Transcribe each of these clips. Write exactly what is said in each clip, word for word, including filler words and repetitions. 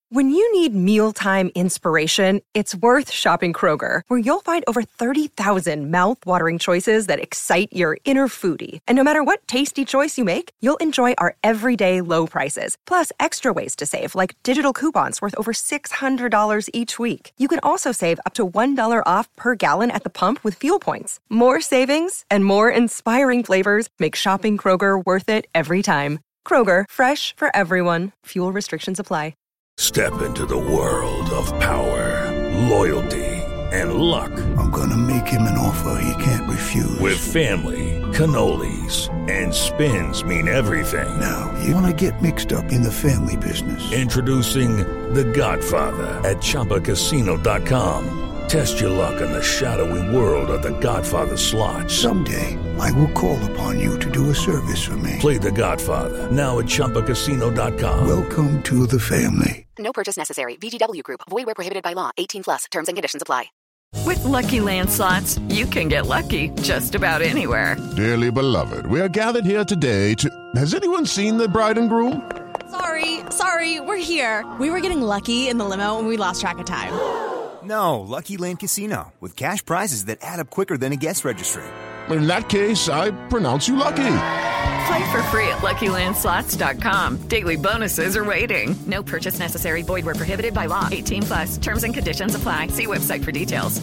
When you need mealtime inspiration, it's worth shopping Kroger, where you'll find over thirty thousand mouth-watering choices that excite your inner foodie. And no matter what tasty choice you make, you'll enjoy our everyday low prices, plus extra ways to save, like digital coupons worth over six hundred dollars each week. You can also save up to one dollar off per gallon at the pump with fuel points. More savings and more inspiring flavors make shopping Kroger worth it every time. Kroger, fresh for everyone. Fuel restrictions apply. Step into the world of power, loyalty, and luck. I'm gonna make him an offer he can't refuse. With family, cannolis, and spins mean everything. Now, you wanna get mixed up in the family business. Introducing The Godfather at Chumba Casino dot com. Test your luck in the shadowy world of The Godfather slot. Someday, I will call upon you to do a service for me. Play The Godfather now at Chumba Casino dot com. Welcome to the family. No purchase necessary. V G W Group. Void where prohibited by law. eighteen plus. Terms and conditions apply. With Lucky Land Slots, you can get lucky just about anywhere. Dearly beloved, we are gathered here today to... Has anyone seen the bride and groom? Sorry, sorry, we're here. We were getting lucky in the limo and we lost track of time. No, Lucky Land Casino, with cash prizes that add up quicker than a guest registry. In that case, I pronounce you lucky. Play for free at Lucky Land Slots dot com. Daily bonuses are waiting. No purchase necessary. Void where prohibited by law. eighteen plus. Terms and conditions apply. See website for details.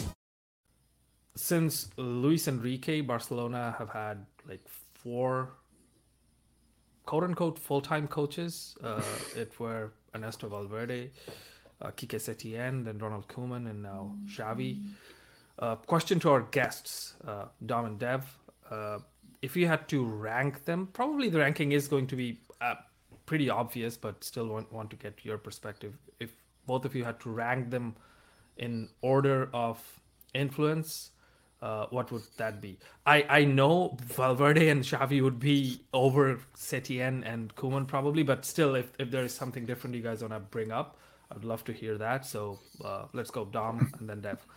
Since Luis Enrique, Barcelona have had like four quote-unquote full-time coaches. Uh, it were Ernesto Valverde, uh, Quique Setién, then Ronald Koeman, and now Xavi. Uh, question to our guests, uh, Dom and Dev. Uh, if you had to rank them, probably the ranking is going to be uh, pretty obvious, but still want, want to get your perspective. If both of you had to rank them in order of influence, uh, what would that be? I, I know Valverde and Xavi would be over Setién and Koeman probably, but still, if, if there is something different you guys want to bring up, I'd love to hear that. So uh, let's go Dom and then Dev.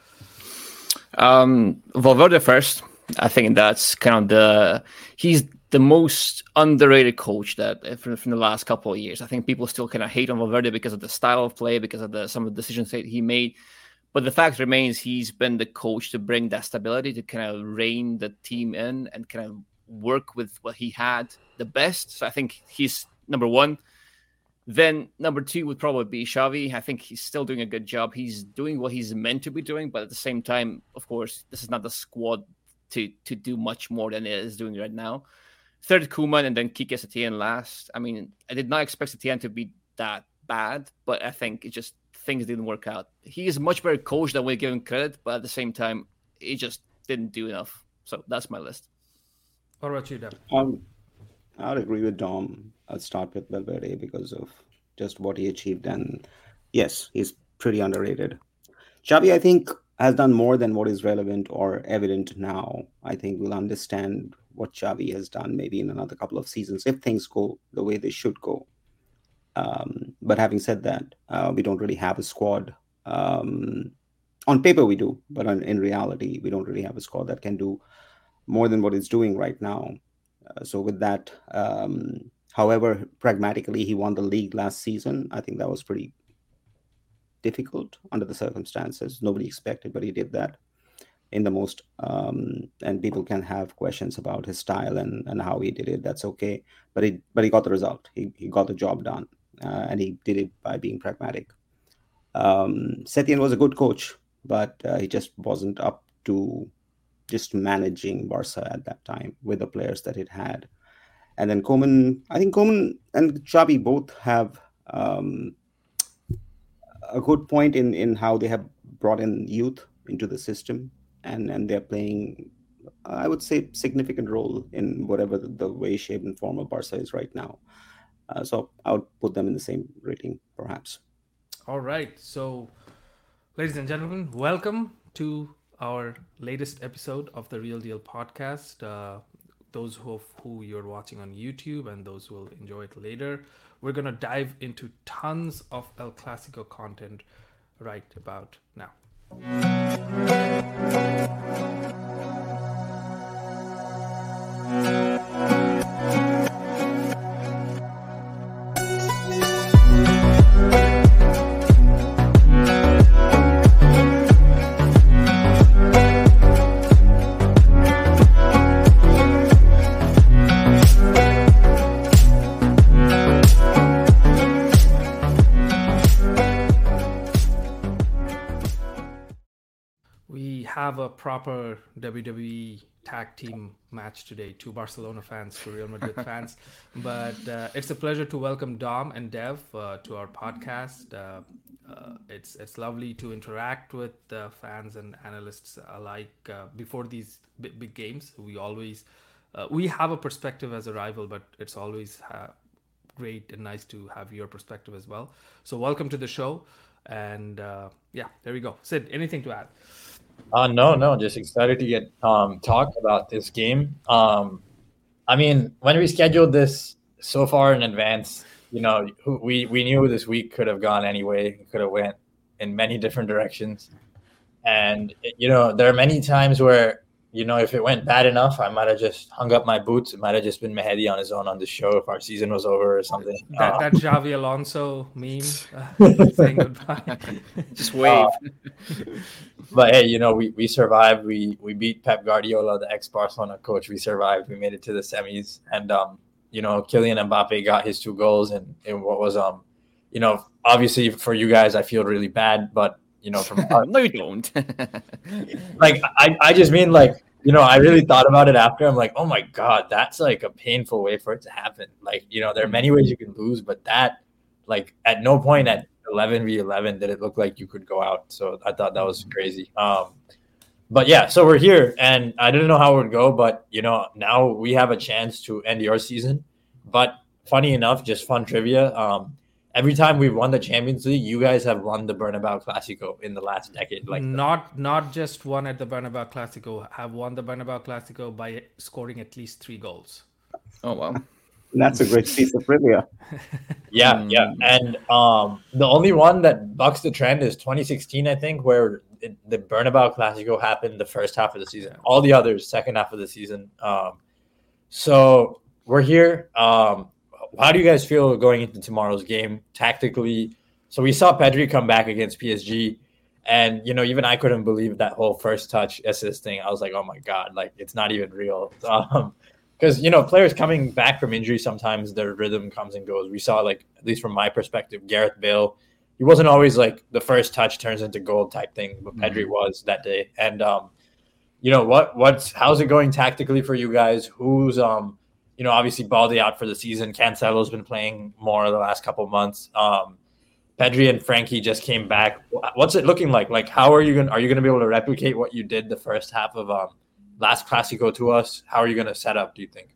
Um, Valverde first. I think that's kind of the he's the most underrated coach that from, from the last couple of years. I think people still kind of hate on Valverde because of the style of play, because of the some of the decisions that he made. But the fact remains, he's been the coach to bring that stability, to kind of rein the team in and kind of work with what he had the best. So I think he's number one. Then number two would probably be Xavi. I think he's still doing a good job. He's doing what he's meant to be doing, but at the same time, of course, this is not the squad to to do much more than it is doing right now. Third, Koeman, and then Quique Setién last. I mean, I did not expect Setién to be that bad, but I think it just things didn't work out. He is a much better coach than we give him credit, but at the same time, he just didn't do enough. So that's my list. What about you, Deb? Um, I'd agree with Dom. I'll start with Valverde because of just what he achieved. And yes, he's pretty underrated. Xavi, I think, has done more than what is relevant or evident now. I think we'll understand what Xavi has done maybe in another couple of seasons if things go the way they should go. Um, but having said that, uh, we don't really have a squad. Um, on paper we do, but on, in reality, we don't really have a squad that can do more than what it's doing right now. Uh, so with that, um, however, pragmatically, he won the league last season. I think that was pretty difficult under the circumstances. Nobody expected, but he did that in the most, um, and people can have questions about his style and, and how he did it. That's okay. But he, but he got the result. He, he got the job done, uh, and he did it by being pragmatic. Um, Setién was a good coach, but uh, he just wasn't up to just managing Barca at that time with the players that it had. And then Koeman, I think Koeman and Xavi both have um, a good point in, in how they have brought in youth into the system, and, and they're playing, I would say, significant role in whatever the, the way, shape, and form of Barca is right now. Uh, so I would put them in the same rating, perhaps. All right. So, ladies and gentlemen, welcome to our latest episode of the Real Deal podcast. Uh, those who who you're watching on YouTube and those who will enjoy it later, we're going to dive into tons of El Clasico content right about now. have a proper W W E tag team match today. Two Barcelona fans, two Real Madrid fans. But uh, it's a pleasure to welcome Dom and Dev uh, to our podcast. Uh, uh, it's it's lovely to interact with uh, fans and analysts alike uh, before these big, big games. We always uh, we have a perspective as a rival, but it's always uh, great and nice to have your perspective as well. So welcome to the show. And uh, yeah, there we go. Sid, anything to add? Uh, no, no, just excited to get um, talk about this game. Um, I mean, when we scheduled this so far in advance, you know, we, we knew this week could have gone anyway. It could have went in many different directions. And, you know, there are many times where, you know, if it went bad enough, I might have just hung up my boots. It might have just been Mehdi on his own on the show if our season was over or something. That, um, that Xavi Alonso meme uh, saying goodbye. Just wave. Uh, but hey, you know, we, we survived. We we beat Pep Guardiola, the ex-Barcelona coach. We survived. We made it to the semis. And, um, you know, Kylian Mbappe got his two goals. And, and what was, um, you know, obviously for you guys, I feel really bad. But, you know, from no, you don't. like, I, I just mean, like, you know, I really thought about it after. I'm like, oh my God, that's like a painful way for it to happen. Like, you know, there are many ways you can lose, but that, like, at no point at eleven v eleven did it look like you could go out. So I thought that was crazy. Um, but yeah, so we're here, and I didn't know how it would go, but, you know, now we have a chance to end your season. But funny enough, just fun trivia. Um, Every time we've won the Champions League, you guys have won the Bernabeu Clásico in the last decade. Like not the- not just won at the Bernabeu Clásico, have won the Bernabeu Clásico by scoring at least three goals. Oh wow, that's a great piece of trivia. yeah, mm. yeah, and um, the only one that bucks the trend is twenty sixteen, I think, where it, the Bernabeu Clásico happened the first half of the season. All the others, second half of the season. Um, so we're here. Um, How do you guys feel going into tomorrow's game tactically? So we saw Pedri come back against P S G, and, you know, even I couldn't believe that whole first touch assist thing. I was like, oh my God, like, it's not even real. Um, because, you know, players coming back from injury, sometimes their rhythm comes and goes. We saw, like, at least from my perspective, Gareth Bale, he wasn't always like the first touch turns into goal type thing, but mm-hmm. Pedri was that day. And, um, you know, what what's how's it going tactically for you guys? Who's um You know, obviously Balde out for the season. Cancelo's been playing more the last couple of months. Um, Pedri and Frankie just came back. What's it looking like? Like, how are you going? Are you going to be able to replicate what you did the first half of um, last Clásico to us? How are you going to set up? Do you think?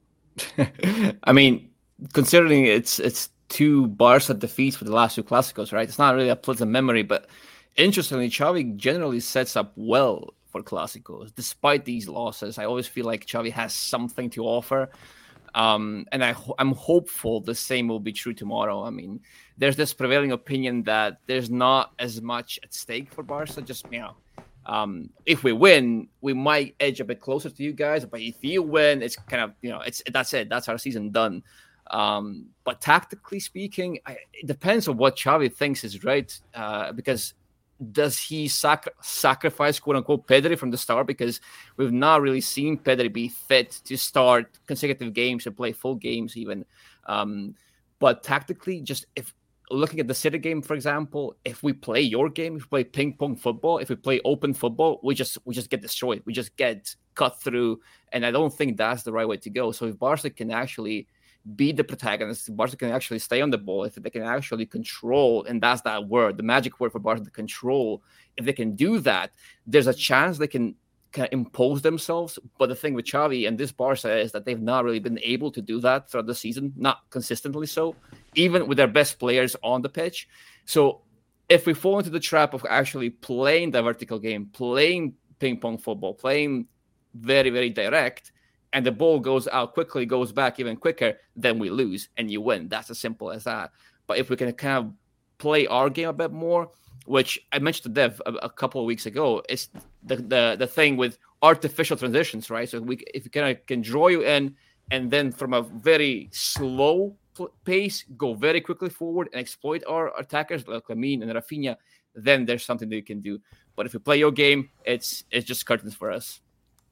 I mean, considering it's it's two Barca defeats for the last two Clásicos, right? It's not really a pleasant memory, but interestingly, Xavi generally sets up well for Clásicos. Despite these losses, I always feel like Xavi has something to offer. Um, and I, I'm hopeful the same will be true tomorrow. I mean, there's this prevailing opinion that there's not as much at stake for Barca. Just, you know, um, if we win, we might edge a bit closer to you guys. But if you win, it's kind of, you know, it's that's it. That's our season done. Um, but tactically speaking, I, it depends on what Xavi thinks is right. Uh, because does he sac- sacrifice, quote unquote, Pedri from the start? Because we've not really seen Pedri be fit to start consecutive games and play full games even. Um, but tactically, just if looking at the City game, for example, if we play your game, if we play ping pong football, if we play open football, we just we just get destroyed. We just get cut through. And I don't think that's the right way to go. So if Barca can actually be the protagonist, Barca can actually stay on the ball, if they can actually control, and that's that word, the magic word for Barca, the control, if they can do that, there's a chance they can kind of impose themselves. But the thing with Xavi and this Barca is that they've not really been able to do that throughout the season, not consistently so, even with their best players on the pitch. So if we fall into the trap of actually playing the vertical game, playing ping pong football, playing very, very direct, and the ball goes out quickly, goes back even quicker, then we lose and you win. That's as simple as that. But if we can kind of play our game a bit more, which I mentioned to Dev a, a couple of weeks ago, it's the, the the thing with artificial transitions, right? So we if we kind of can draw you in and then from a very slow pace, go very quickly forward and exploit our attackers like Lamine and Rafinha, then there's something that you can do. But if you play your game, it's it's just curtains for us.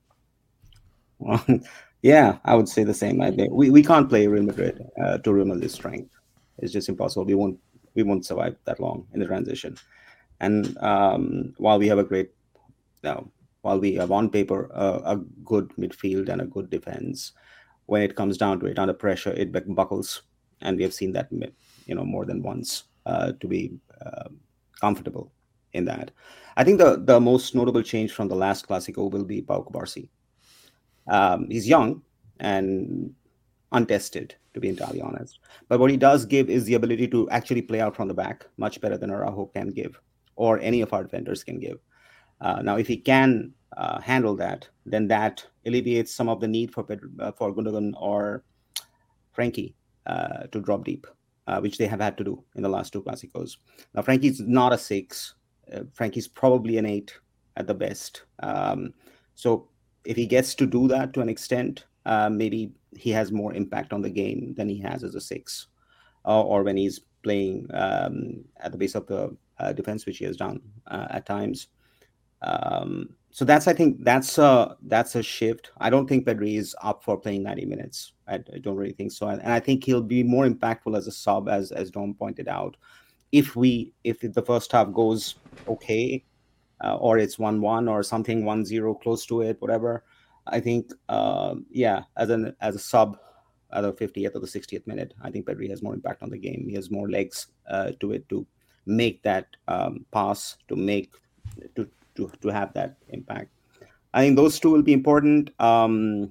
Well, yeah, I would say the same. I think we, we can't play Real Madrid uh, to Real Madrid's strength. It's just impossible. We won't we won't survive that long in the transition. And um, while we have a great uh, while we have on paper uh, a good midfield and a good defense, when it comes down to it, under pressure, it buckles, and we have seen that, you know, more than once uh, to be uh, comfortable in that. I think the the most notable change from the last Clásico will be Pau Cubarsí. Um, he's young and untested, to be entirely honest. But what he does give is the ability to actually play out from the back much better than Araujo can give, or any of our defenders can give. Uh, now, if he can uh, handle that, then that alleviates some of the need for Pedro, uh, for Gundogan or Frankie uh, to drop deep, uh, which they have had to do in the last two Clásicos. Now, Frankie's not a six. Uh, Frankie's probably an eight at the best. Um, so if he gets to do that to an extent, uh, maybe he has more impact on the game than he has as a six, uh, or when he's playing um, at the base of the uh, defense, which he has done uh, at times. Um, so that's, I think that's a, that's a shift. I don't think Pedri is up for playing ninety minutes. I, I don't really think so. And, and I think he'll be more impactful as a sub, as, as Dom pointed out. If we, if the first half goes okay, uh, or it's one one or something, one zero, close to it, whatever, I think, uh, yeah, as an, as a sub at the fiftieth or the sixtieth minute, I think Pedri has more impact on the game. He has more legs uh, to it to make that um, pass, to make, to, to to have that impact. I think those two will be important. Um,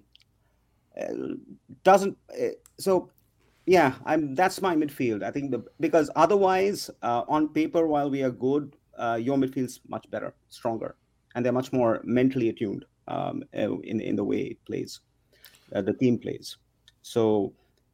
doesn't so, yeah. I'm that's my midfield. I think the, because otherwise, uh, on paper, while we are good, uh, your midfield's much better, stronger, and they're much more mentally attuned um, in in the way it plays, uh, the team plays. So,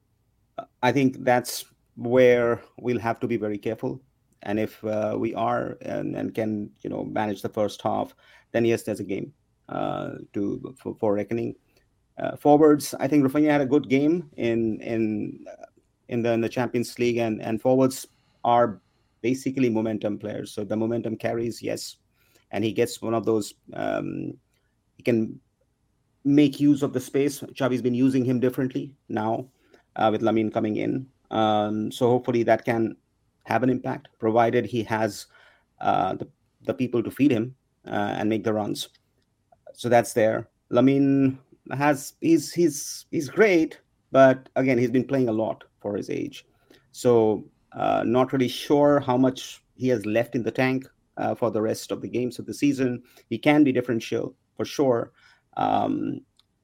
I think that's where we'll have to be very careful. And if uh, we are and, and can, you know, manage the first half, then yes, there's a game uh, to for, for reckoning. Uh, forwards, I think Rafinha had a good game in in in the in the Champions League, and and forwards are basically momentum players. So the momentum carries, yes, and he gets one of those. Um, he can make use of the space. Xavi's been using him differently now uh, with Lamine coming in. Um, so hopefully that can have an impact, provided he has uh, the, the people to feed him uh, and make the runs. So that's there. Lamine has he's he's he's great, but again, he's been playing a lot for his age. So uh, not really sure how much he has left in the tank uh, for the rest of the games of the season. He can be differential for sure. Um,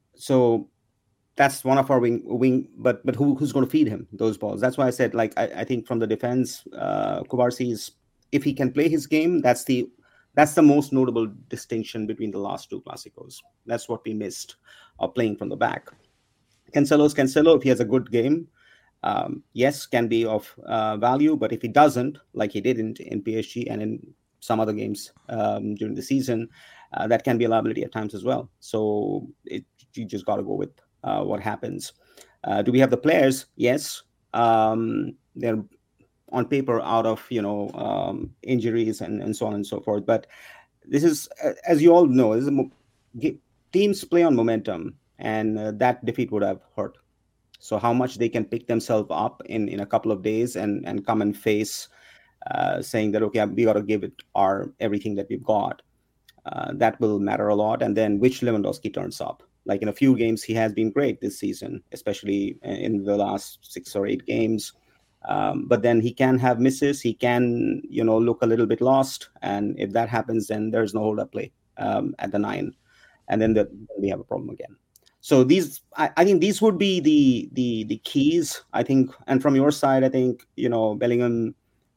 so that's one of our wing, wing but but who, who's going to feed him those balls? That's why I said, like, I, I think from the defense, uh, Cubarsí's, if he can play his game, that's the that's the most notable distinction between the last two Clásicos. That's what we missed, uh, playing from the back. Cancelo's Cancelo, if he has a good game, um, yes, can be of uh, value, but if he doesn't, like he didn't in P S G and in some other games um, during the season, uh, that can be a liability at times as well. So it, you just got to go with Uh, what happens. Uh, do we have the players? Yes. Um, they're on paper out of, you know, um, injuries and, and so on and so forth. But this is, as you all know, this is a, teams play on momentum, and uh, that defeat would have hurt. So how much they can pick themselves up in, in a couple of days and, and come and face uh, saying that, okay, we got to give it our everything that we've got. Uh, that will matter a lot. And then which Lewandowski turns up. Like in a few games, he has been great this season, especially in the last six or eight games. Um, but then he can have misses. He can, you know, look a little bit lost. And if that happens, then there's no hold-up play um, at the nine. And then, the, then we have a problem again. So these, I, I think these would be the, the the keys, I think. And from your side, I think, you know, Bellingham,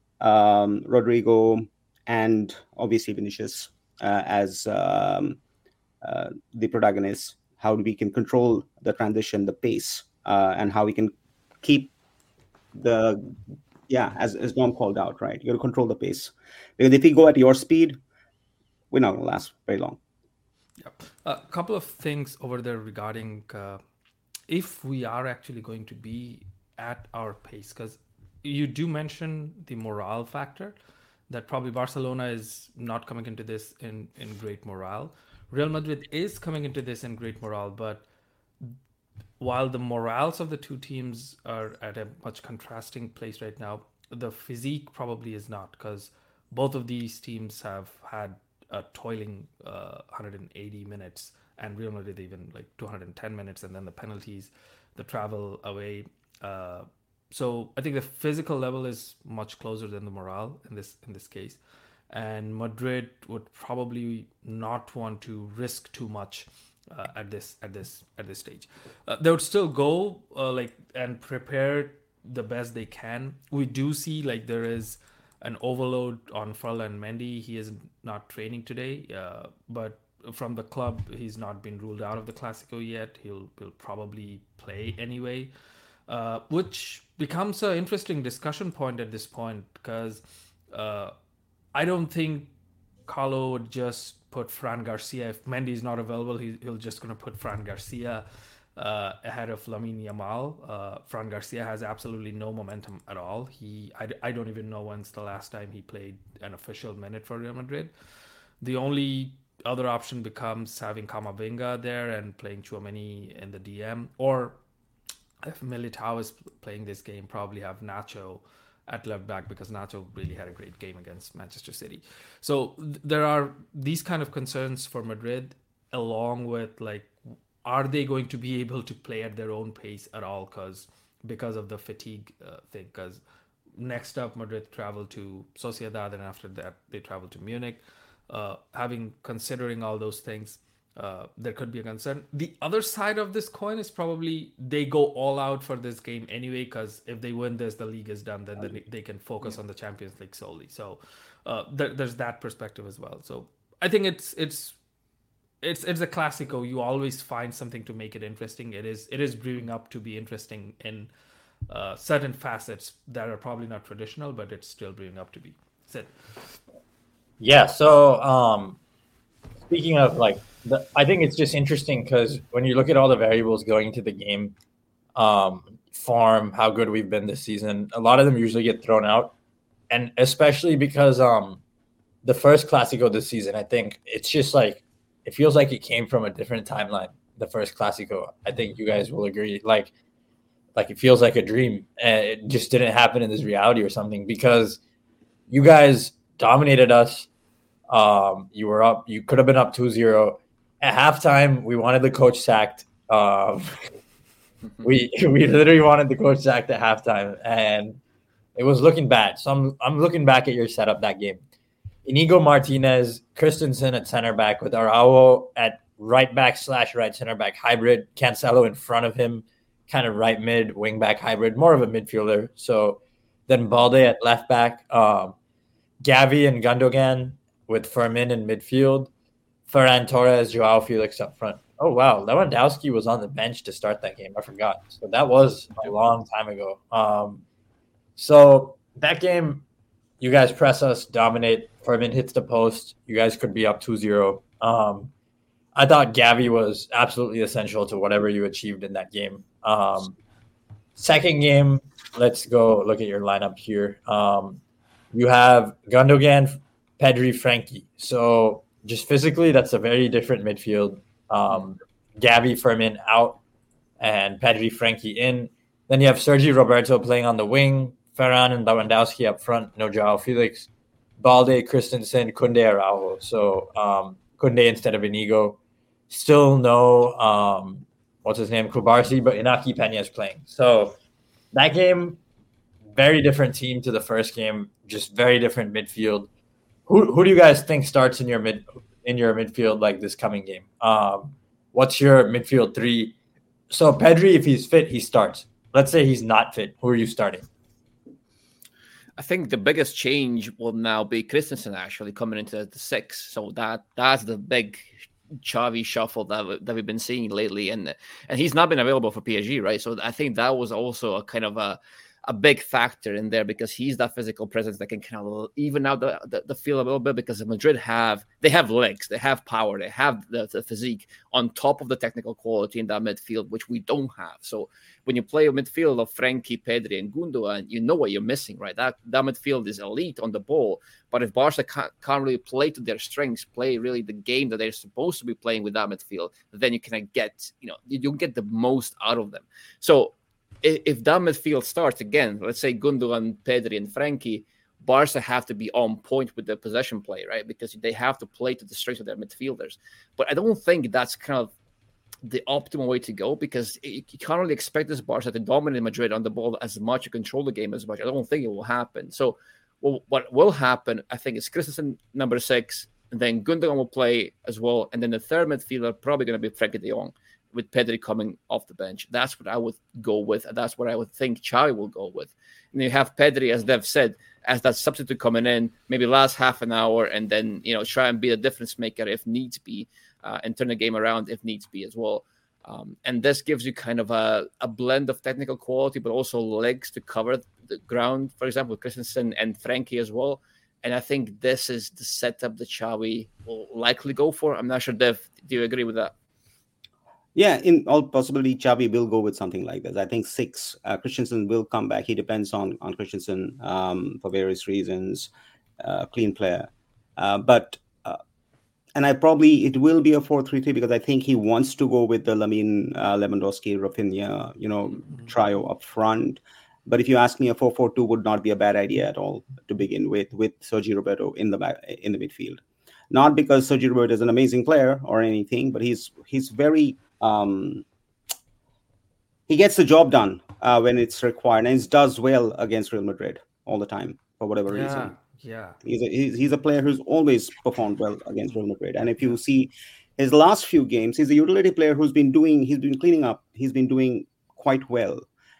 um, Rodrigo, and obviously Vinicius uh, as um, uh, the protagonists. How we can control the transition, the pace, uh, and how we can keep the, yeah, as, as Dom called out, right? You got to control the pace. Because if you go at your speed, we're not going to last very long. Yep. A couple of things over there regarding uh, if we are actually going to be at our pace, because you do mention the morale factor, that probably Barcelona is not coming into this in, in great morale. Real Madrid is coming into this in great morale, but while the morales of the two teams are at a much contrasting place right now, the physique probably is not, because both of these teams have had a toiling uh, one hundred eighty minutes, and Real Madrid even like two hundred ten minutes, and then the penalties, the travel away. Uh, so I think the physical level is much closer than the morale in this in this case, and Madrid would probably not want to risk too much uh, at this at this at this stage. Uh, they would still go uh, like and prepare the best they can. We do see like there is an overload on Ferland Mendy. He is not training today, uh, but from the club, he's not been ruled out of the Clásico yet. He'll, he'll probably play anyway, uh, which becomes an interesting discussion point at this point, because uh, I don't think Carlo would just put Fran Garcia. If Mendy is not available, he, he'll just going to put Fran Garcia uh, ahead of Lamine Yamal. Uh, Fran Garcia has absolutely no momentum at all. He, I, I don't even know when's the last time he played an official minute for Real Madrid. The only other option becomes having Camavinga there and playing Tchouaméni in the D M, or if Militao is playing this game, probably have Nacho at left back, because Nacho really had a great game against Manchester City. So th- there are these kind of concerns for Madrid, along with like, are they going to be able to play at their own pace at all? Because because of the fatigue uh, thing. Because next up, Madrid travel to Sociedad, and after that they travel to Munich. Uh, having considering all those things, uh, there could be a concern. The other side of this coin is probably they go all out for this game anyway, because if they win this, the league is done. Then they, they can focus yeah. on the Champions League solely. So uh, there, there's that perspective as well. So I think it's it's it's it's a Clásico. You always find something to make it interesting. It is it is brewing up to be interesting in uh, certain facets that are probably not traditional, but it's still brewing up to be. That's it. Yeah, so um, speaking of like, the, I think it's just interesting because when you look at all the variables going into the game, um, form, how good we've been this season, a lot of them usually get thrown out. And especially because um, the first Clásico this season, I think it's just like, it feels like it came from a different timeline, the first Clásico. I think you guys will agree. Like, like it feels like a dream, and it just didn't happen in this reality or something, because you guys dominated us. Um, you were up. You could have been up two zero. At halftime, we wanted the coach sacked. Um, we we literally wanted the coach sacked at halftime, and it was looking bad. So I'm I'm looking back at your setup that game. Inigo Martinez, Christensen at center back with Araujo at right back slash right center back hybrid. Cancelo in front of him, kind of right mid wing back hybrid, more of a midfielder. So then Balde at left back. Um, Gavi and Gundogan with Fermin in midfield, Ferran Torres, Joao Felix up front. Oh, wow. Lewandowski was on the bench to start that game. I forgot. So that was a long time ago. Um, so that game, you guys press us, dominate. Fermin hits the post. You guys could be up two zero. Um, I thought Gavi was absolutely essential to whatever you achieved in that game. Um, second game, let's go look at your lineup here. Um, you have Gundogan, Pedri, Frankie. So just physically, that's a very different midfield. Um, Gavi, Fermin out, and Pedri, Frankie in. Then you have Sergi Roberto playing on the wing, Ferran and Lewandowski up front, no Joao Felix, Balde, Christensen, Koundé, Araujo. So um, Koundé instead of Inigo. Still no, um, what's his name, Kubarsi, but Inaki Peña is playing. So that game, very different team to the first game, just very different midfield. Who who do you guys think starts in your mid in your midfield like this coming game? Um, what's your midfield three? So Pedri, if he's fit, he starts. Let's say he's not fit. Who are you starting? I think the biggest change will now be Christensen actually coming into the six. So that that's the big Xavi shuffle that that we've been seeing lately, and and he's not been available for P S G, right? So I think that was also a kind of a a big factor in there, because he's that physical presence that can kind of even out the, the, the field a little bit, because Madrid have, they have legs, they have power, they have the, the physique on top of the technical quality in that midfield, which we don't have. So when you play a midfield of Frankie, Pedri, and Gundogan, you know what you're missing, right? That that midfield is elite on the ball, but if Barca can't, can't really play to their strengths, play really the game that they're supposed to be playing with that midfield, then you can get, you know, you don't get the most out of them. So if that midfield starts again, let's say Gundogan, Pedri, and Frankie, Barca have to be on point with their possession play, right? Because they have to play to the strengths of their midfielders. But I don't think that's kind of the optimal way to go, because you can't really expect this Barca to dominate Madrid on the ball as much, to control the game as much. I don't think it will happen. So well, what will happen, I think, is Christensen number six, and then Gundogan will play as well, and then the third midfielder probably going to be Frenkie de Jong, with Pedri coming off the bench. That's what I would go with. And that's what I would think Xavi will go with. And you have Pedri, as Dev said, as that substitute coming in, maybe last half an hour, and then, you know, try and be a difference maker if needs be, uh, and turn the game around if needs be as well. Um, and this gives you kind of a, a blend of technical quality, but also legs to cover the ground, for example, Christensen and Frenkie as well. And I think this is the setup that Xavi will likely go for. I'm not sure, Dev, do you agree with that? Yeah, in all possibility, Xavi will go with something like this. I think six, uh, Christensen will come back. He depends on, on Christensen um, for various reasons, uh, clean player. Uh, but, uh, and I probably, it will be a four three three, because I think he wants to go with the Lamine, uh, Lewandowski, Rafinha, you know, mm-hmm. trio up front. But if you ask me, a four four two would not be a bad idea at all to begin with, with Sergio Roberto in the back, in the midfield. Not because Sergio Roberto is an amazing player or anything, but he's he's very... Um, he gets the job done uh, when it's required, and he does well against Real Madrid all the time for whatever yeah, reason. Yeah, he's a, he's he's a player who's always performed well against Real Madrid. And if you see his last few games, he's a utility player who's been doing, he's been cleaning up, he's been doing quite well.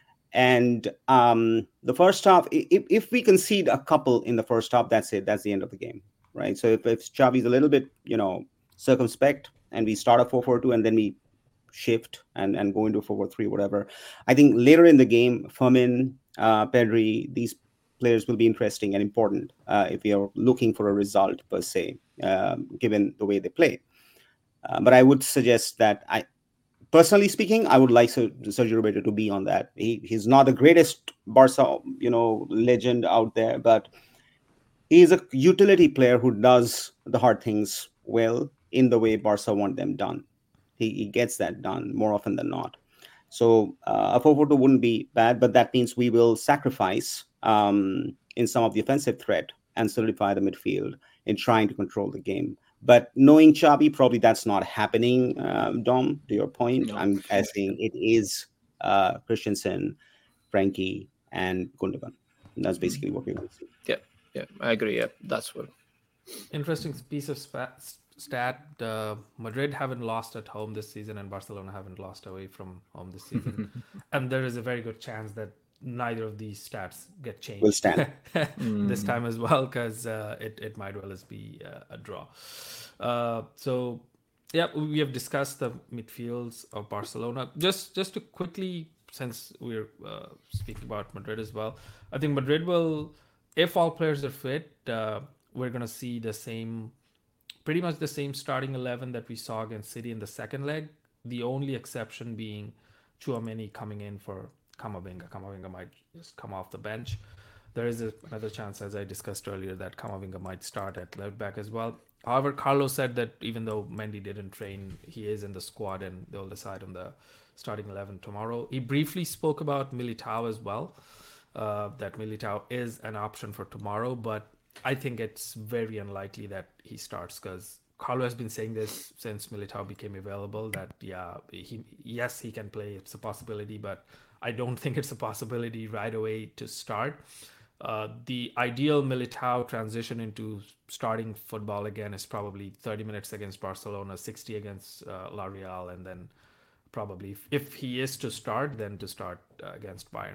And um, the first half, if, if we concede a couple in the first half, that's it. That's the end of the game, right? So if, if Xavi's a little bit, you know, circumspect, and we start a four four two, and then we shift and, and go into four four three, whatever. I think later in the game, Fermin, uh, Pedri, these players will be interesting and important uh, if we are looking for a result per se, uh, given the way they play. Uh, but I would suggest that, I, personally speaking, I would like Sergio Roberto to be on that. He, he's not the greatest Barca, you know, legend out there, but he's a utility player who does the hard things well in the way Barca want them done. He, he gets that done more often than not. So uh, a four four two wouldn't be bad, but that means we will sacrifice um, in some of the offensive threat and solidify the midfield in trying to control the game. But knowing Xavi, probably that's not happening, um, Dom, to your point. No. I'm guessing it is uh, Christensen, Frenkie, and Gundogan. And that's basically what we're going to see. Yeah, yeah, I agree. Yeah, that's what. Interesting piece of spat. Stat, uh, Madrid haven't lost at home this season, and Barcelona haven't lost away from home this season. And there is a very good chance that neither of these stats get changed will stand. this time as well, because uh, it, it might well as be uh, a draw. Uh, so, yeah, we have discussed the midfields of Barcelona. Just, just to quickly, since we're uh, speaking about Madrid as well, I think Madrid will, if all players are fit, uh, we're going to see the same... pretty much the same starting eleven that we saw against City in the second leg. The only exception being Tchouaméni coming in for Camavinga. Camavinga might just come off the bench. There is a, another chance, as I discussed earlier, that Camavinga might start at left back as well. However, Carlos said that even though Mendy didn't train, he is in the squad and they'll decide on the starting eleven tomorrow. He briefly spoke about Militao as well, uh, that Militao is an option for tomorrow, but I think it's very unlikely that he starts, because Carlo has been saying this since Militao became available, that, yeah, he yes, he can play. It's a possibility, but I don't think it's a possibility right away to start. Uh, the ideal Militao transition into starting football again is probably thirty minutes against Barcelona, sixty against uh, La Real, and then probably, if, if he is to start, then to start uh, against Bayern.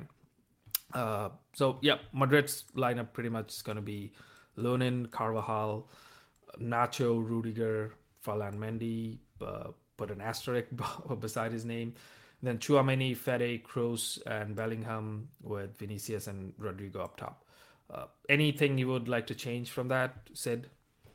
Uh, so, yeah, Madrid's lineup pretty much is going to be Lunin, Carvajal, Nacho, Rudiger, Ferland Mendy, uh, put an asterisk beside his name. Then Tchouaméni, Fede, Kroos, and Bellingham, with Vinicius and Rodrigo up top. Uh, anything you would like to change from that, Sid?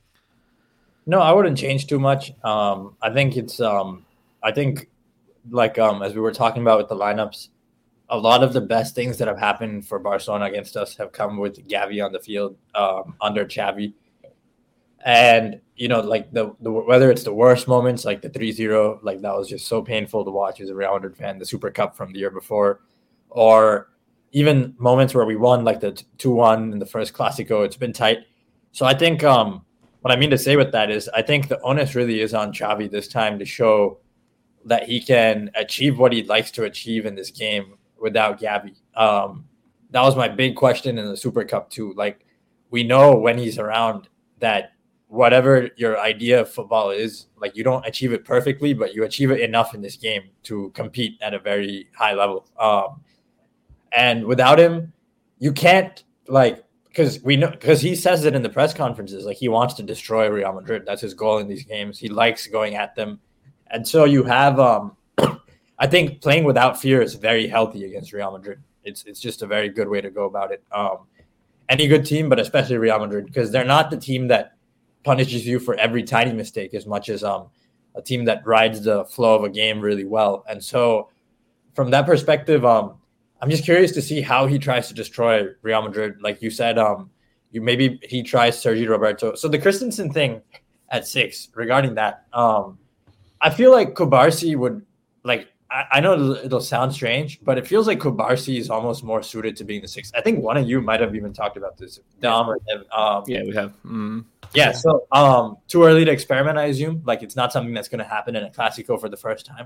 No, I wouldn't change too much. Um, I think it's, um, I think, like um, as we were talking about with the lineups, a lot of the best things that have happened for Barcelona against us have come with Gavi on the field um, under Xavi. And, you know, like the, the whether it's the worst moments, like the three zero, like that was just so painful to watch as a Real Madrid fan, the Super Cup from the year before, or even moments where we won, like the two one in the first Clasico, it's been tight. So I think um, what I mean to say with that is I think the onus really is on Xavi this time to show that he can achieve what he likes to achieve in this game without Gavi. Um, that was my big question in the Super Cup too. Like, we know when he's around that whatever your idea of football is, like, you don't achieve it perfectly, but you achieve it enough in this game to compete at a very high level. Um, and without him, you can't, like, because we know, because he says it in the press conferences, like, he wants to destroy Real Madrid. That's his goal in these games. He likes going at them. And so you have, um, I think playing without fear is very healthy against Real Madrid. It's it's just a very good way to go about it. Um, any good team, but especially Real Madrid, because they're not the team that punishes you for every tiny mistake as much as um, a team that rides the flow of a game really well. And so from that perspective, um, I'm just curious to see how he tries to destroy Real Madrid. Like you said, um, you maybe he tries Sergi Roberto. So the Christensen thing at six, regarding that, um, I feel like Kubarsi would, like, I know it'll, it'll sound strange, but it feels like Kubarsi is almost more suited to being the sixth. I think one of you might have even talked about this, Dom or Ev. Um, yeah, we have. Mm. Yeah, so um, too early to experiment, I assume. Like, it's not something that's going to happen in a Clasico for the first time.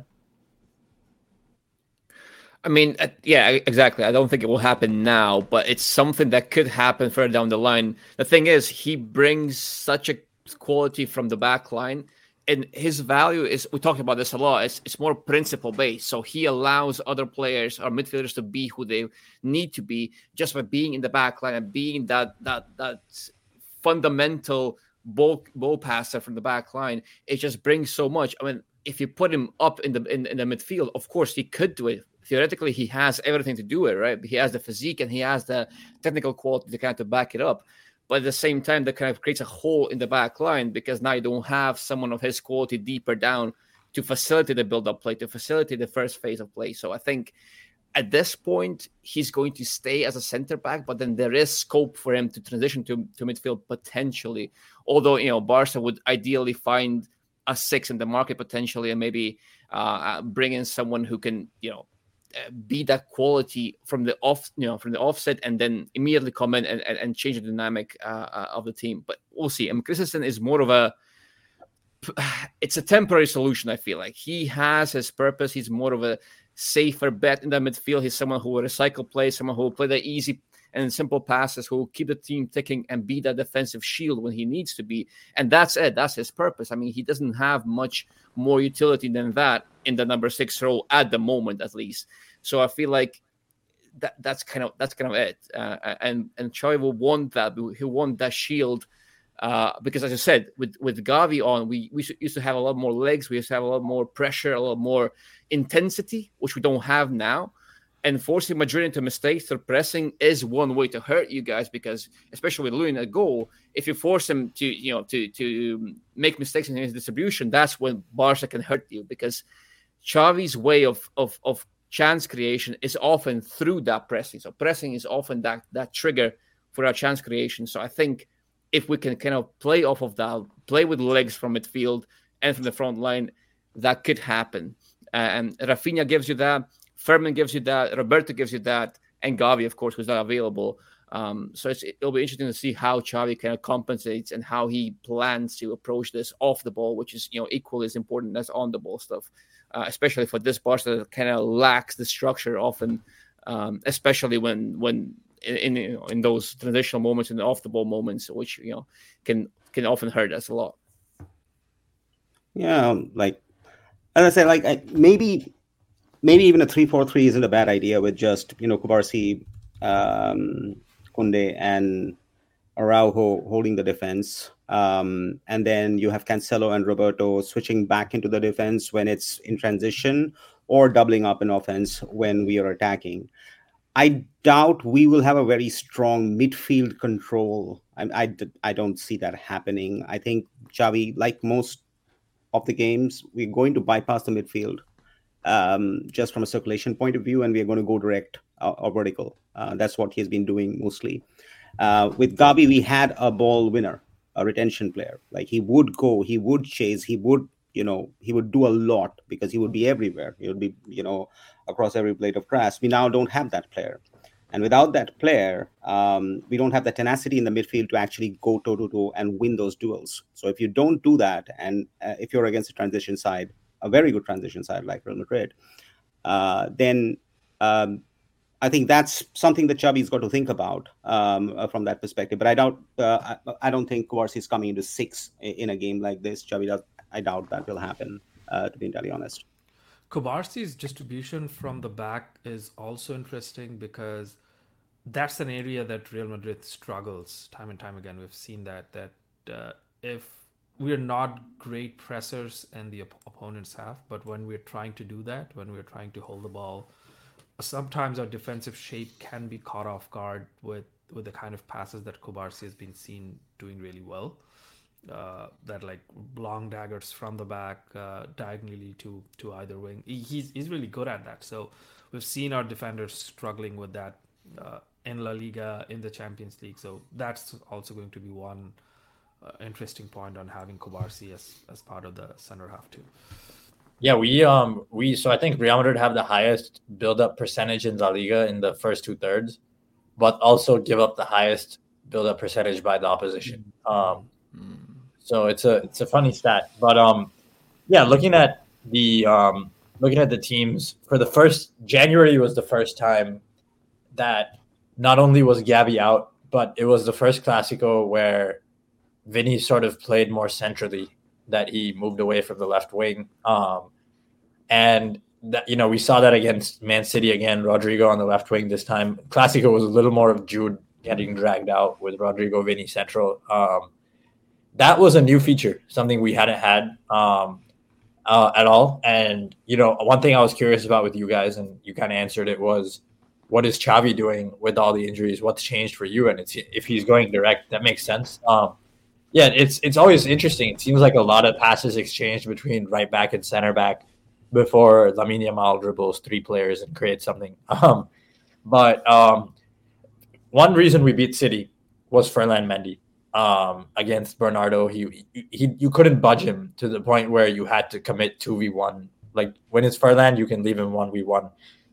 I mean, uh, yeah, exactly. I don't think it will happen now, but it's something that could happen further down the line. The thing is, he brings such a quality from the back line. And his value is, we talked about this a lot, it's, it's more principle-based. So he allows other players or midfielders to be who they need to be just by being in the back line and being that that that fundamental ball, ball passer from the back line. It just brings so much. I mean, if you put him up in the in, in the midfield, of course, he could do it. Theoretically, he has everything to do it, right? He has the physique and he has the technical quality to kind of to back it up. But at the same time, that kind of creates a hole in the back line because now you don't have someone of his quality deeper down to facilitate the build-up play, to facilitate the first phase of play. So I think at this point, he's going to stay as a center back, but then there is scope for him to transition to, to midfield potentially. Although, you know, Barca would ideally find a six in the market potentially and maybe uh, bring in someone who can, you know, be that quality from the off, you know, from the offset, and then immediately come in and, and, and change the dynamic uh, of the team. But we'll see. I mean, Christensen is more of a, it's a temporary solution. I feel like he has his purpose. He's more of a safer bet in the midfield. He's someone who will recycle play, someone who will play the easy and simple passes, who will keep the team ticking and be that defensive shield when he needs to be. And that's it. That's his purpose. I mean, he doesn't have much more utility than that in the number six role at the moment, at least. So I feel like that that's kind of that's kind of it. Uh, and and Xavi will want that. He'll want that shield uh, because, as I said, with with Gavi on, we we used to have a lot more legs. We used to have a lot more pressure, a lot more intensity, which we don't have now. And forcing Madrid into mistakes through pressing is one way to hurt you guys, because especially with Lunin at goal, if you force him to, you know, to to make mistakes in his distribution, that's when Barca can hurt you, because Xavi's way of of of chance creation is often through that pressing. So pressing is often that that trigger for our chance creation. So I think if we can kind of play off of that, play with legs from midfield and from the front line, that could happen. Uh, and Rafinha gives you that. Fermin gives you that, Roberto gives you that, and Gavi, of course, who's not available. Um, so it's, it'll be interesting to see how Xavi kind of compensates and how he plans to approach this off the ball, which is, you know, equally as important as on the ball stuff, uh, especially for this Barca that kind of lacks the structure often, um, especially when when in in, you know, in those transitional moments and off the ball moments, which, you know, can can often hurt us a lot. Yeah, like as I said, like I, maybe. Maybe even a three four three isn't a bad idea with just, you know, Kubarsi, um, Koundé, and Araujo holding the defense. Um, and then you have Cancelo and Roberto switching back into the defense when it's in transition, or doubling up in offense when we are attacking. I doubt we will have a very strong midfield control. I, I, I don't see that happening. I think Xavi, like most of the games, we're going to bypass the midfield. Um, just from a circulation point of view, and we are going to go direct uh, or vertical. Uh, that's what he's been doing mostly. Uh, with Gavi, we had a ball winner, a retention player. Like, he would go, he would chase, he would, you know, he would do a lot because he would be everywhere. He would be, you know, across every blade of grass. We now don't have that player. And without that player, um, we don't have the tenacity in the midfield to actually go toe-to-toe and win those duels. So if you don't do that, and uh, if you're against a transition side, a very good transition side like Real Madrid, uh, then um, I think that's something that Xavi's got to think about um, uh, from that perspective. But I doubt, uh, I, I don't think Cubarsí is coming into six in a game like this. Xavi does, I doubt that will happen, uh, to be entirely honest. Cubarsí's distribution from the back is also interesting because that's an area that Real Madrid struggles time and time again. We've seen that, that uh, if we're not great pressers and the op- opponents have, but when we're trying to do that, when we're trying to hold the ball, sometimes our defensive shape can be caught off guard with, with the kind of passes that Cubarsí has been seen doing really well. Uh, that like long daggers from the back, uh, diagonally to, to either wing. He, he's he's really good at that. So we've seen our defenders struggling with that uh, in La Liga, in the Champions League. So that's also going to be one uh, interesting point on having Cubarsí as, as part of the center half too. Yeah, we um we so I think Real Madrid have the highest build-up percentage in La Liga in the first two thirds, but also give up the highest build-up percentage by the opposition. Um, so it's a it's a funny stat, but um yeah, looking at the um looking at the teams for the first January was the first time that not only was Gavi out, but it was the first Clásico where Vini sort of played more centrally, that he moved away from the left wing. Um, and, that, you know, we saw that against Man City again, Rodrigo on the left wing this time. Clásico was a little more of Jude getting dragged out with Rodrigo, Vini central. Um, that was a new feature, something we hadn't had um, uh, at all. And, you know, one thing I was curious about with you guys, and you kind of answered it, was what is Xavi doing with all the injuries? What's changed for you? And it's if he's going direct, that makes sense. Um, Yeah, it's it's always interesting. It seems like a lot of passes exchanged between right back and center back before Lamine Yamal dribbles three players and creates something. Um, but um, one reason we beat City was Ferland Mendy um, against Bernardo. He, he you couldn't budge him to the point where you had to commit two v one. Like when it's Ferland, you can leave him one v one.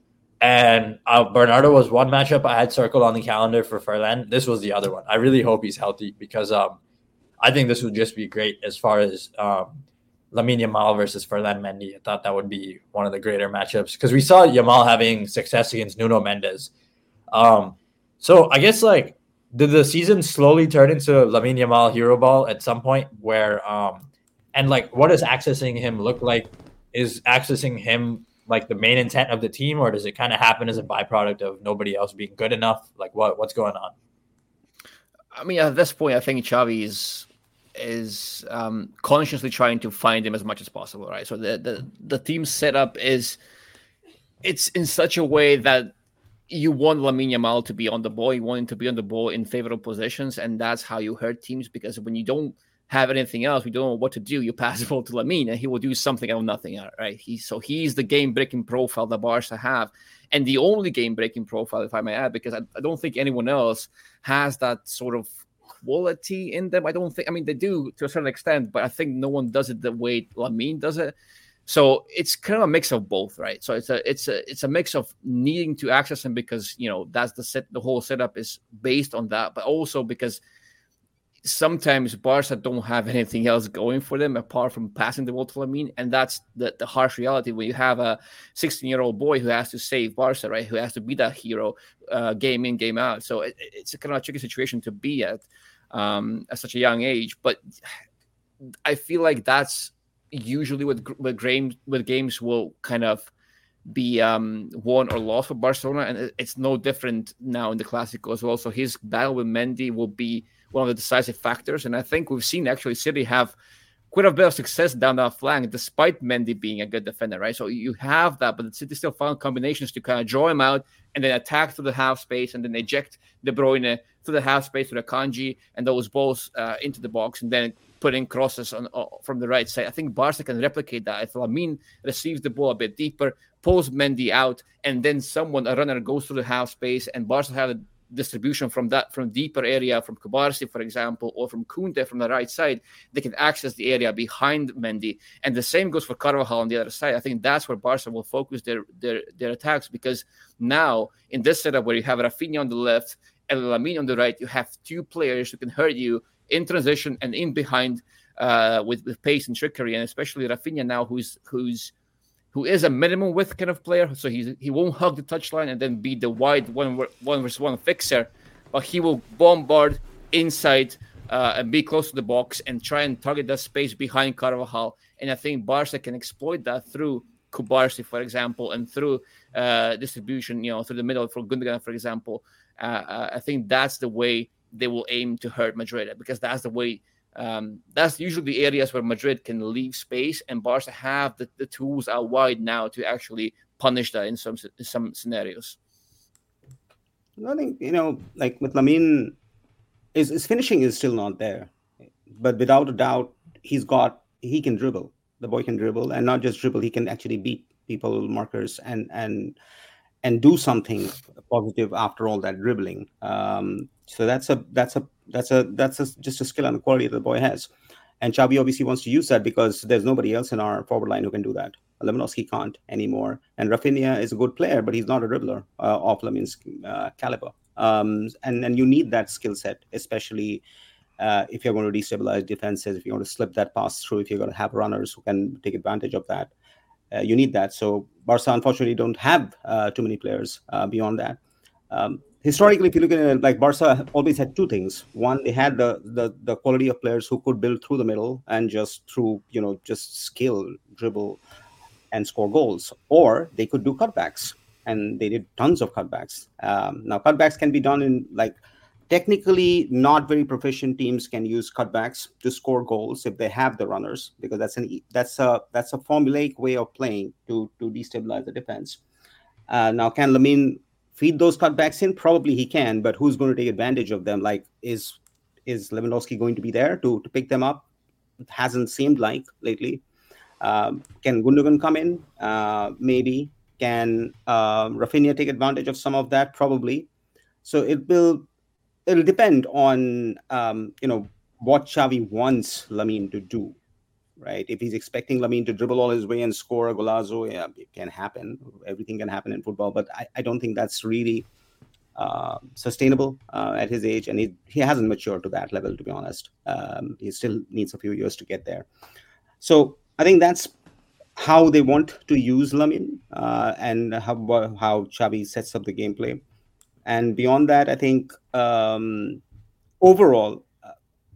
And uh, Bernardo was one matchup I had circled on the calendar for Ferland. This was the other one. I really hope he's healthy because um, I think this would just be great as far as um, Lamine Yamal versus Ferland Mendy. I thought that would be one of the greater matchups because we saw Yamal having success against Nuno Mendes. Um, so I guess, like, did the season slowly turn into Lamine Yamal hero ball at some point where um, – and, like, what does accessing him look like? Is accessing him, like, the main intent of the team, or does it kind of happen as a byproduct of nobody else being good enough? Like, what what's going on? I mean, at this point, I think Xavi is – is um, consciously trying to find him as much as possible, right? So the, the the team setup is it's in such a way that you want Lamine Yamal to be on the ball, you want him to be on the ball in favorable positions, and that's how you hurt teams, because when you don't have anything else, we don't know what to do, you pass the ball to Lamine and he will do something out of nothing, right? He, so he's the game-breaking profile that Barca have, and the only game-breaking profile, if I may add, because I, I don't think anyone else has that sort of quality in them. I don't think, I mean, they do to a certain extent, but I think no one does it the way Lamine does it. So it's kind of a mix of both, right? So it's a it's a it's a mix of needing to access him because, you know, that's the set, the whole setup is based on that, but also because sometimes Barca don't have anything else going for them apart from passing the ball to Lamine, and that's the, the harsh reality when you have a sixteen-year-old boy who has to save Barca, right? Who has to be that hero, uh, game in, game out. So it, it's a kind of tricky situation to be at um, at such a young age. But I feel like that's usually with with games with games will kind of be um, won or lost for Barcelona, and it's no different now in the Clásico as well. So his battle with Mendy will be one of the decisive factors, and I think we've seen actually City have quite a bit of success down that flank, despite Mendy being a good defender, right? So you have that, but City still found combinations to kind of draw him out and then attack through the half space and then eject De Bruyne through the half space to the Kanji and those balls uh, into the box and then put in crosses on, uh, from the right side. I think Barca can replicate that. If Lamine receives the ball a bit deeper, pulls Mendy out, and then someone, a runner, goes through the half space, and Barca have the distribution from that from deeper area, from Kubarsi, for example, or from Kunde from the right side, they can access the area behind Mendy. And the same goes for Carvajal on the other side. I think that's where Barca will focus their their their attacks, because now in this setup where you have Rafinha on the left and Lamine on the right, you have two players who can hurt you in transition and in behind uh, with, with pace and trickery, and especially Rafinha now, who's who's who is a minimum width kind of player, so he he won't hug the touchline and then be the wide one one versus one fixer, but he will bombard inside uh, and be close to the box and try and target that space behind Carvajal. And I think Barca can exploit that through Kubarsi, for example, and through uh, distribution, you know, through the middle for Gundogan, for example. Uh, I think that's the way they will aim to hurt Madrid, because that's the way. Um, that's usually the areas where Madrid can leave space, and Barca have the, the tools out wide now to actually punish that in some in some scenarios. I think, you know, like with Lamine, his, his finishing is still not there, but without a doubt, he's got he can dribble. The boy can dribble, and not just dribble, he can actually beat people, markers, and and and do something positive after all that dribbling. Um, so that's a that's a that's a that's a, just a skill and a quality that the boy has. And Xavi obviously wants to use that because there's nobody else in our forward line who can do that. Lewandowski can't anymore, and Rafinha is a good player, but he's not a dribbler uh, of Lamine's uh, caliber. Um, and and you need that skill set, especially uh, if you're going to destabilize defenses, if you're going to slip that pass through, if you're going to have runners who can take advantage of that. Uh, you need that. So Barca, unfortunately, don't have uh, too many players uh, beyond that. Um, historically, if you look at it, like Barca always had two things. One, they had the, the the quality of players who could build through the middle and just through, you know, just skill, dribble, and score goals. Or they could do cutbacks, and they did tons of cutbacks. Um, now, cutbacks can be done in, like, technically not very proficient teams can use cutbacks to score goals if they have the runners, because that's an that's a that's a formulaic way of playing to to destabilize the defense. Uh, now, can Lamine feed those cutbacks in? Probably he can, but who's going to take advantage of them? Like, is is Lewandowski going to be there to to pick them up? It hasn't seemed like lately. Um, can Gundogan come in? Uh, maybe. Can uh, Rafinha take advantage of some of that? Probably. So it will. It'll depend on, um, you know, what Xavi wants Lamine to do, right? If he's expecting Lamine to dribble all his way and score a golazo, yeah, it can happen. Everything can happen in football, but I, I don't think that's really uh, sustainable uh, at his age, and he, he hasn't matured to that level, to be honest. Um, he still needs a few years to get there. So I think that's how they want to use Lamine uh, and how, how Xavi sets up the gameplay. And beyond that, I think um, overall, uh,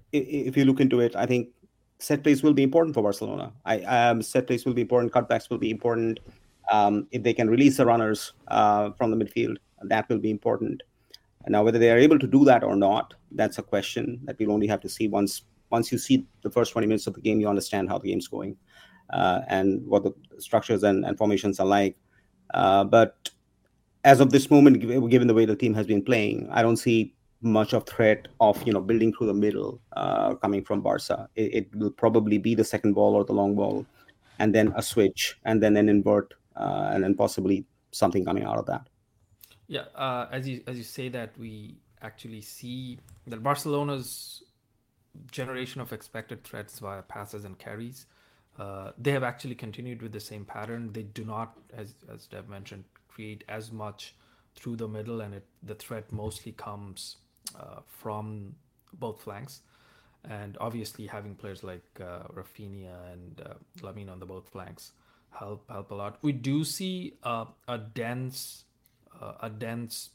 if you look into it, I think set plays will be important for Barcelona. I um, set plays will be important. Cutbacks will be important. Um, if they can release the runners uh, from the midfield, that will be important. Now, whether they are able to do that or not, that's a question that we'll only have to see once once you see the first twenty minutes of the game. You understand how the game's going uh, and what the structures and, and formations are like. Uh, but as of this moment, given the way the team has been playing, I don't see much of threat of, you know, building through the middle uh, coming from Barca. It, it will probably be the second ball or the long ball, and then a switch, and then an invert, uh, and then possibly something coming out of that. Yeah, uh, as you as you say that, we actually see that Barcelona's generation of expected threats via passes and carries, uh, they have actually continued with the same pattern. They do not, as as Dev mentioned, create as much through the middle, and it, the threat mostly comes uh, from both flanks. And obviously having players like uh, Rafinha and uh, Lamine on the both flanks help help a lot. We do see uh, a dense uh, a dense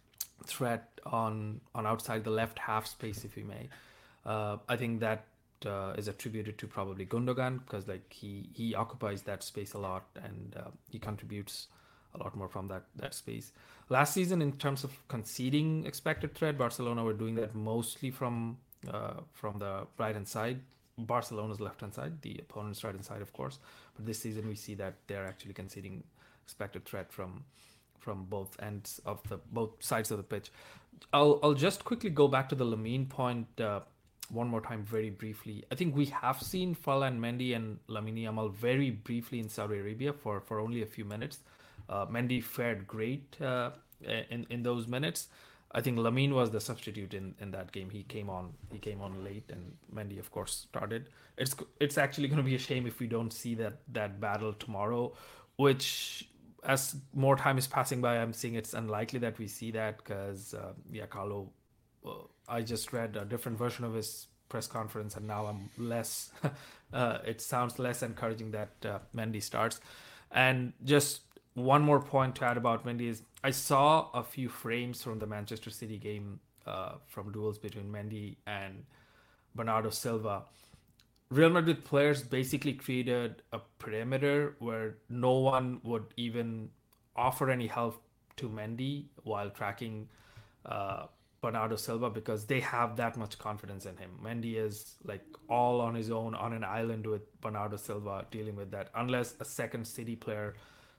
threat on on outside the left half space, if you may. Uh, I think that uh, is attributed to probably Gundogan, because like he he occupies that space a lot, and uh, he contributes a lot more from that that space. Last season, in terms of conceding expected threat, Barcelona were doing that mostly from uh, from the right hand side, Barcelona's left hand side, the opponent's right hand side, of course. But this season, we see that they're actually conceding expected threat from from both ends of the both sides of the pitch. I'll I'll just quickly go back to the Lamine point uh, one more time, very briefly. I think we have seen Ferland Mendy and Lamine Yamal very briefly in Saudi Arabia for for only a few minutes. Uh, Mendy fared great uh, in in those minutes. I think Lamine was the substitute in, in that game. He came on he came on late, and Mendy, of course, started. It's it's actually going to be a shame if we don't see that that battle tomorrow, which as more time is passing by, I'm seeing it's unlikely that we see that because uh, yeah, Carlo. Uh, I just read a different version of his press conference, and now I'm less. uh, it sounds less encouraging that uh, Mendy starts, and just. One more point to add about Mendy is I saw a few frames from the Manchester City game uh, from duels between Mendy and Bernardo Silva. Real Madrid players basically created a perimeter where no one would even offer any help to Mendy while tracking uh, Bernardo Silva because they have that much confidence in him. Mendy is like all on his own on an island with Bernardo Silva dealing with that. Unless a second City player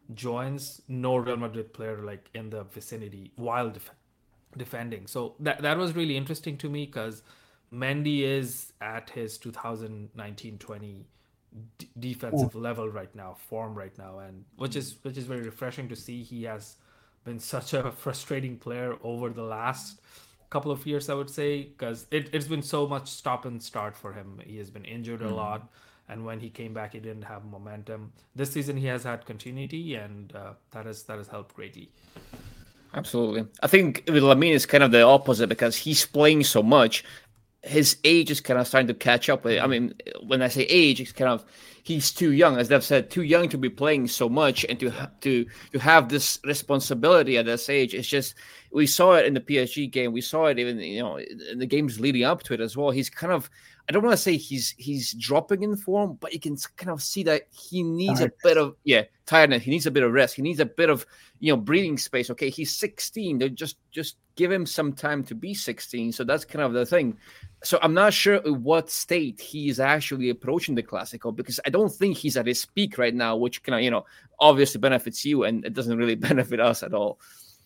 joins, no Real Madrid player like in the vicinity while def- defending. So that that was really interesting to me because Mendy is at his two thousand nineteen twenty d- defensive Yeah. level right now, form right now, and which is which is very refreshing to see. He has been such a frustrating player over the last couple of years, I would say, because it, it's been so much stop and start for him. He has been injured Mm. a lot. And when he came back, he didn't have momentum. This season, he has had continuity, and uh, that has that has helped greatly. Absolutely. I think with Lamine is kind of the opposite because he's playing so much. His age is kind of starting to catch up with. I mean, when I say age, it's kind of he's too young, as Dev said, too young to be playing so much and to ha- to to have this responsibility at this age. It's just we saw it in the P S G game. We saw it even you know in the games leading up to it as well. He's kind of I don't want to say he's he's dropping in form, but you can kind of see that he needs Tired. a bit of yeah tiredness. He needs a bit of rest. He needs a bit of you know breathing space. Okay, he's sixteen. They just just give him some time to be sixteen. So that's kind of the thing. So I'm not sure at what state he is actually approaching the Classico because I don't think he's at his peak right now, which kind of you know obviously benefits you and it doesn't really benefit us at all.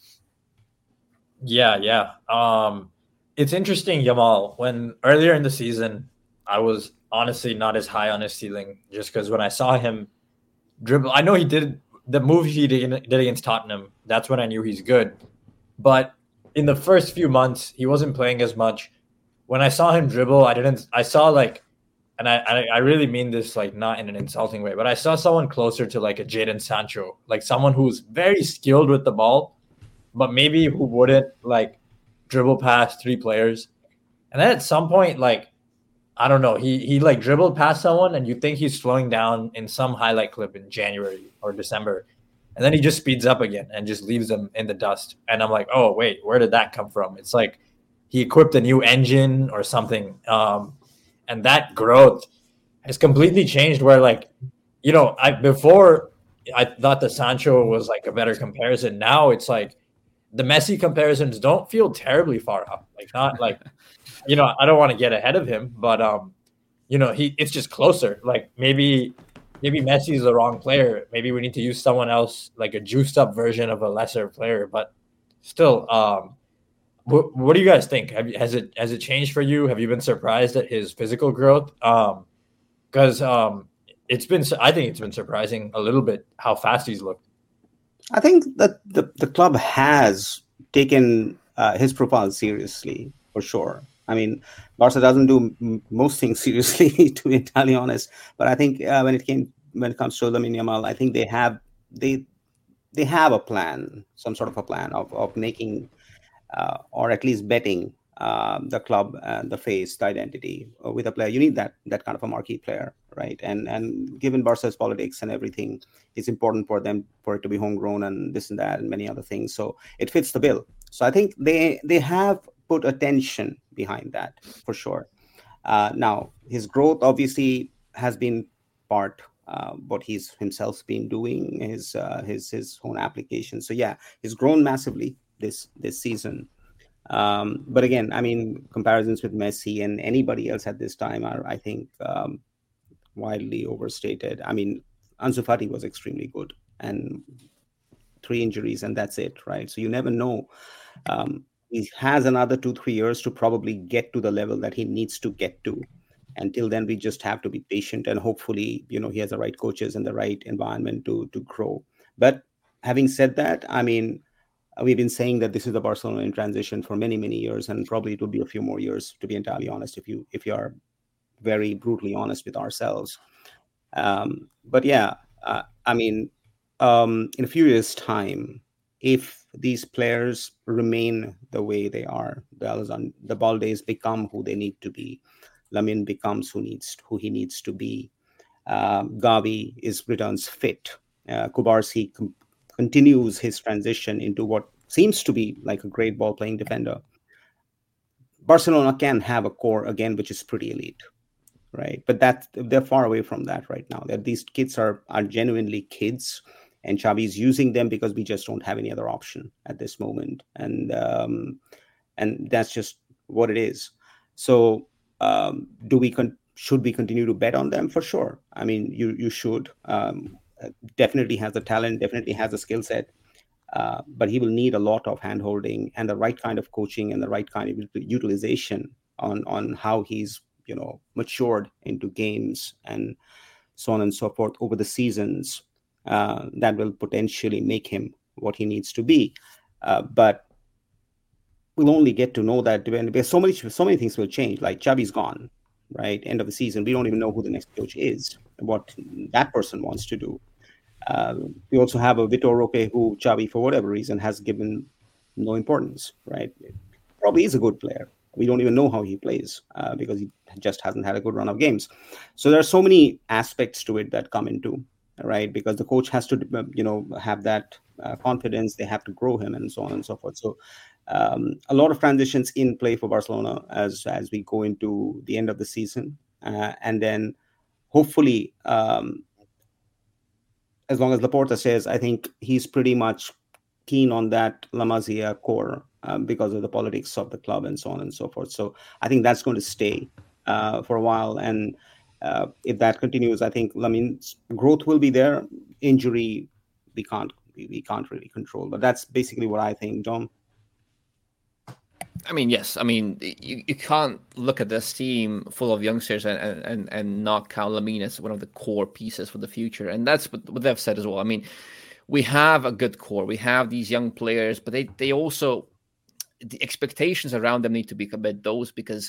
Yeah, yeah. Um, it's interesting, Yamal. When earlier in the season, I was honestly not as high on his ceiling just because when I saw him dribble, I know he did the move he did, did against Tottenham. That's when I knew he's good. But in the first few months, he wasn't playing as much. When I saw him dribble, I didn't. I saw like, and I, I I really mean this like not in an insulting way, but I saw someone closer to like a Jadon Sancho, like someone who's very skilled with the ball, but maybe who wouldn't like dribble past three players. And then at some point, like I don't know, he he like dribbled past someone, and you think he's slowing down in some highlight clip in January or December, and then he just speeds up again and just leaves them in the dust. And I'm like, oh wait, where did that come from? It's like he equipped a new engine or something. Um, and that growth has completely changed where like, you know, I before I thought that Sancho was like a better comparison. Now it's like the Messi comparisons don't feel terribly far up. Like not like, you know, I don't want to get ahead of him, but um, you know, he it's just closer. Like maybe maybe Messi is the wrong player. Maybe we need to use someone else, like a juiced up version of a lesser player, but still, um, What, what do you guys think? Have you, has it has it changed for you? Have you been surprised at his physical growth? Um, because um, it's been I think it's been surprising a little bit how fast he's looked. I think that the, the club has taken uh, his profile seriously for sure. I mean, Barca doesn't do m- most things seriously, to be entirely honest. But I think uh, when it came when it comes to Lamine Yamal, I think they have they they have a plan, some sort of a plan of of making. Uh, or at least betting uh, the club and the face, the identity uh, with a player. You need that that kind of a marquee player, right? And and given Barca's politics and everything, it's important for them for it to be homegrown and this and that and many other things. So it fits the bill. So I think they they have put attention behind that for sure. Uh, now his growth obviously has been part uh, what he's himself been doing, his uh, his his own application. So yeah, he's grown massively this this season. Um, but again, I mean, comparisons with Messi and anybody else at this time are, I think, um, wildly overstated. I mean, Ansu Fati was extremely good and three injuries and that's it, right? So you never know. Um, he has another two, three years to probably get to the level that he needs to get to. Until then, we just have to be patient and hopefully, you know, he has the right coaches and the right environment to to grow. But having said that, I mean, we've been saying that this is the Barcelona in transition for many, many years, and probably it will be a few more years, to be entirely honest, if you if you are very brutally honest with ourselves. Um, but yeah, uh, I mean, um, in a few years' time, if these players remain the way they are, the, the Baldes become who they need to be, Lamine becomes who needs who he needs to be, um, Gavi is returns fit, uh, Kubarsi com- continues his transition into what seems to be like a great ball-playing defender. Barcelona can have a core again, which is pretty elite, right? But that they're far away from that right now. That these kids are are genuinely kids, and Xavi's using them because we just don't have any other option at this moment, and um, and that's just what it is. So, um, do we con- should we continue to bet on them? For sure. I mean, you you should. Um, definitely has the talent, definitely has the skill set, uh, but he will need a lot of hand-holding and the right kind of coaching and the right kind of utilization on on how he's, you know, matured into games and so on and so forth over the seasons. Uh, that will potentially make him what he needs to be. Uh, but we'll only get to know that when there's so many, so many things will change. Like Xavi's gone, right? End of the season. We don't even know who the next coach is, what that person wants to do. Uh, we also have a Vitor Roque who Xavi, for whatever reason, has given no importance, right? Probably is a good player. We don't even know how he plays uh, because he just hasn't had a good run of games. So there are so many aspects to it that come into, right? Because the coach has to, you know, have that uh, confidence. They have to grow him and so on and so forth. So um, a lot of transitions in play for Barcelona as as we go into the end of the season. Uh, and then hopefully, um, as long as Laporta says, I think he's pretty much keen on that La Masia core um, because of the politics of the club and so on and so forth. So I think that's going to stay uh, for a while. And Uh, if that continues, I think Lamine's growth will be there. Injury, we can't we, we can't really control. But that's basically what I think, Dom. I mean, yes. I mean, you, you can't look at this team full of youngsters and, and, and not count Lamine as one of the core pieces for the future. And that's what, what they've said as well. I mean, we have a good core. We have these young players, but they, they also, the expectations around them need to be a bit those, because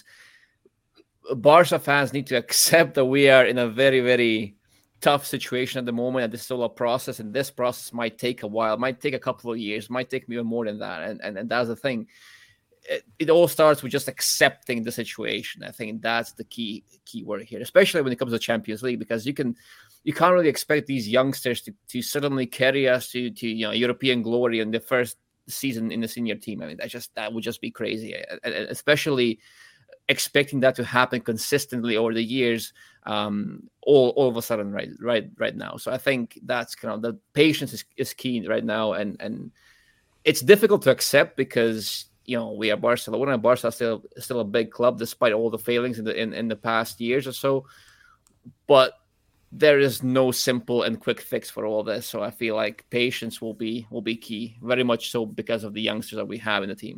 Barca fans need to accept that we are in a very, very tough situation at the moment, and this is still a process, and this process might take a while, might take a couple of years, might take even more than that. And and, and that's the thing. It, it all starts with just accepting the situation. I think that's the key key word here, especially when it comes to Champions League, because you can you can't really expect these youngsters to, to suddenly carry us to, to you know European glory in the first season in the senior team. I mean, that just that would just be crazy, especially expecting that to happen consistently over the years, um, all, all of a sudden, right, right, right now. So I think that's kind of the patience is, is key right now, and and it's difficult to accept because you know we are Barcelona, and Barca is still still a big club despite all the failings in the in, in the past years or so. But there is no simple and quick fix for all this. So I feel like patience will be will be key, very much so because of the youngsters that we have in the team.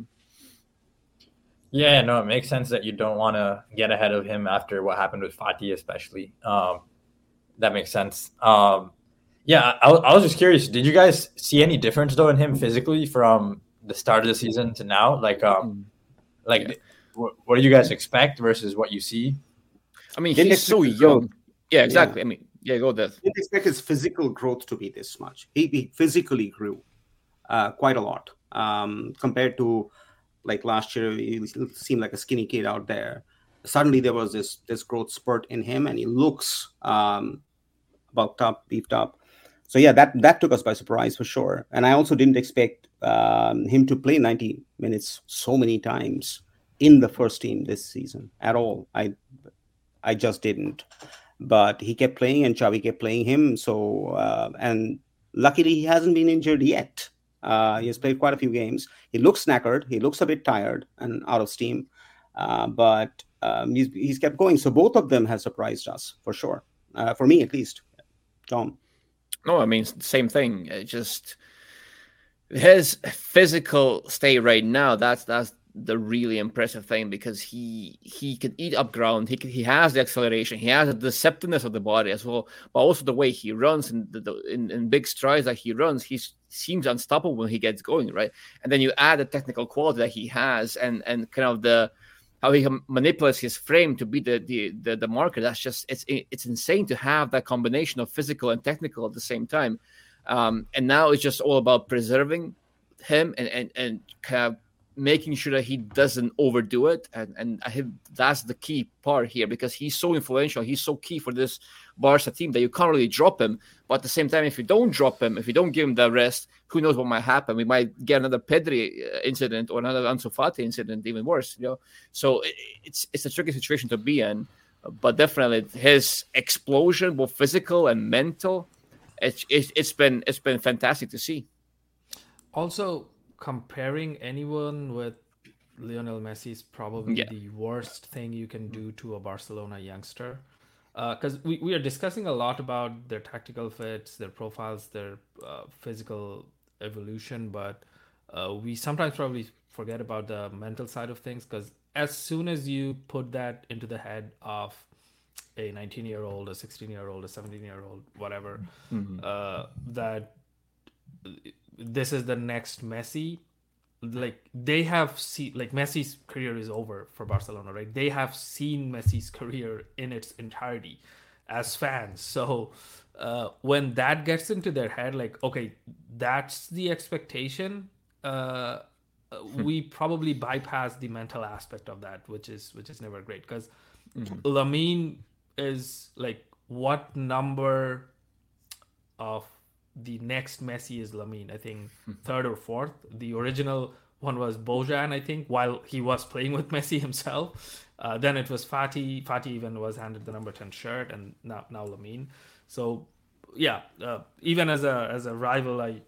Yeah, no, it makes sense that you don't want to get ahead of him after what happened with Fati, especially. Um, that makes sense. Um, yeah, I, I was just curious. Did you guys see any difference though in him physically from the start of the season to now? Like, um, like, yeah. what, what do you guys expect versus what you see? I mean, he's so young. Yeah, exactly. Yeah. I mean, yeah, go there. Didn't expect his physical growth to be this much. He, he physically grew uh, quite a lot um, compared to. Like last year, he seemed like a skinny kid out there. Suddenly, there was this this growth spurt in him, and he looks um, bulked up, beefed up. So yeah, that that took us by surprise for sure. And I also didn't expect um, him to play ninety minutes so many times in the first team this season at all. I I just didn't. But he kept playing, and Xavi kept playing him. So uh, and luckily, he hasn't been injured yet. Uh, he has played quite a few games. He looks knackered. He looks a bit tired and out of steam, uh, but um, he's, he's kept going. So both of them have surprised us for sure. Uh, for me, at least. Tom. No, I mean same thing. It just his physical state right now. That's that's the really impressive thing because he he can eat up ground. He can, he has the acceleration. He has the deceptiveness of the body as well, but also the way he runs and the, the, in, in big strides that he runs, he seems unstoppable when he gets going, right? And then you add the technical quality that he has and and kind of the how he manipulates his frame to beat the, the the the marker. That's just it's it's insane to have that combination of physical and technical at the same time. Um, and now it's just all about preserving him and and and kind of making sure that he doesn't overdo it. And and I think that's the key part here because he's so influential. He's so key for this Barca team that you can't really drop him. But at the same time, if you don't drop him, if you don't give him the rest, who knows what might happen? We might get another Pedri incident or another Ansu Fati incident, even worse. You know, so it, it's it's a tricky situation to be in. But definitely, his explosion, both physical and mental, it's it's, it's been it's been fantastic to see. Also, comparing anyone with Lionel Messi is probably Yeah. the worst thing you can do to a Barcelona youngster. Because uh, we, we are discussing a lot about their tactical fits, their profiles, their uh, physical evolution, but uh, we sometimes probably forget about the mental side of things because as soon as you put that into the head of a nineteen-year-old, a sixteen-year-old, a seventeen-year-old, whatever, Mhm. uh, that this is the next Messi, like they have seen, like Messi's career is over for Barcelona, right? They have seen Messi's career in its entirety as fans. So uh, when that gets into their head, like, okay, that's the expectation, uh, we probably bypass the mental aspect of that, which is which is never great because Mhm. Lamine is like, what number of the next Messi is Lamine? I think third or fourth. The original one was Bojan, I think, while he was playing with Messi himself. Uh, then it was Fati. Fati even was handed the number ten shirt, and now now Lamine. So yeah, uh, even as a as a rival, I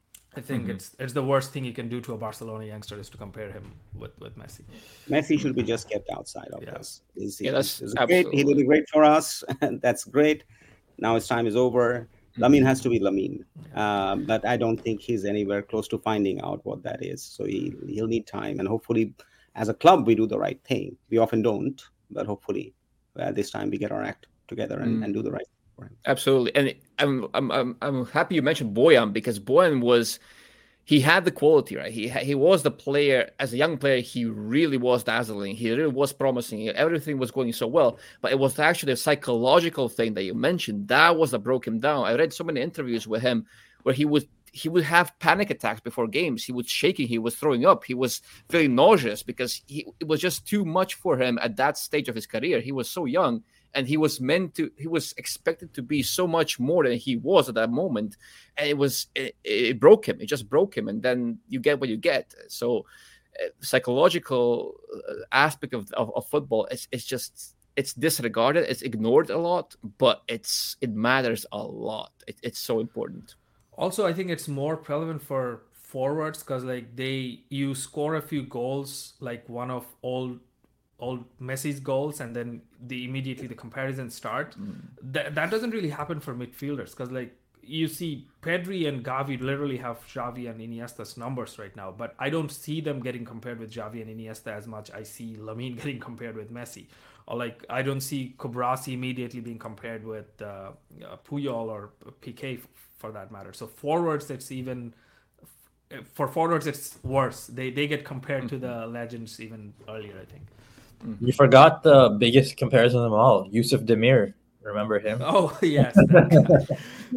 I think Mhm. it's it's the worst thing you can do to a Barcelona youngster is to compare him with, with Messi. Messi should be just kept outside of this. He's, Yeah, that's he's great. He absolutely- did great for us. That's great. Now his time is over. Lamine has to be Lamine, uh, but I don't think he's anywhere close to finding out what that is. So he he'll need time, and hopefully, as a club, we do the right thing. We often don't, but hopefully, uh, this time we get our act together and, Mm. and do the right thing for him. Absolutely, and I'm I'm I'm I'm happy you mentioned Bojan because Bojan was he had the quality, right? He he was the player as a young player. He really was dazzling. He really was promising. Everything was going so well, but it was actually a psychological thing that you mentioned that was that broke him down. I read so many interviews with him where he would he would have panic attacks before games. He was shaking. He was throwing up. He was feeling nauseous because he, it was just too much for him at that stage of his career. He was so young. And he was meant to, he was expected to be so much more than he was at that moment. And it was, it, it broke him. It just broke him. And then you get what you get. So uh, psychological aspect of, of, of football, it's, it's just, it's disregarded. It's ignored a lot, but it's, it matters a lot. It, it's so important. Also, I think it's more prevalent for forwards because like they, you score a few goals, like one of old all Messi's goals, and then the immediately the comparisons start. Mm. That that doesn't really happen for midfielders because like you see Pedri and Gavi literally have Xavi and Iniesta's numbers right now, but I don't see them getting compared with Xavi and Iniesta as much. I see Lamine getting compared with Messi, or like I don't see Kubrasi immediately being compared with uh, uh, Puyol or Piqué for that matter. So forwards, it's even for forwards it's worse. They they get compared mm-hmm. to the legends even earlier, I think. You forgot the biggest comparison of them all, Yusuf Demir. Remember him? Oh yes. That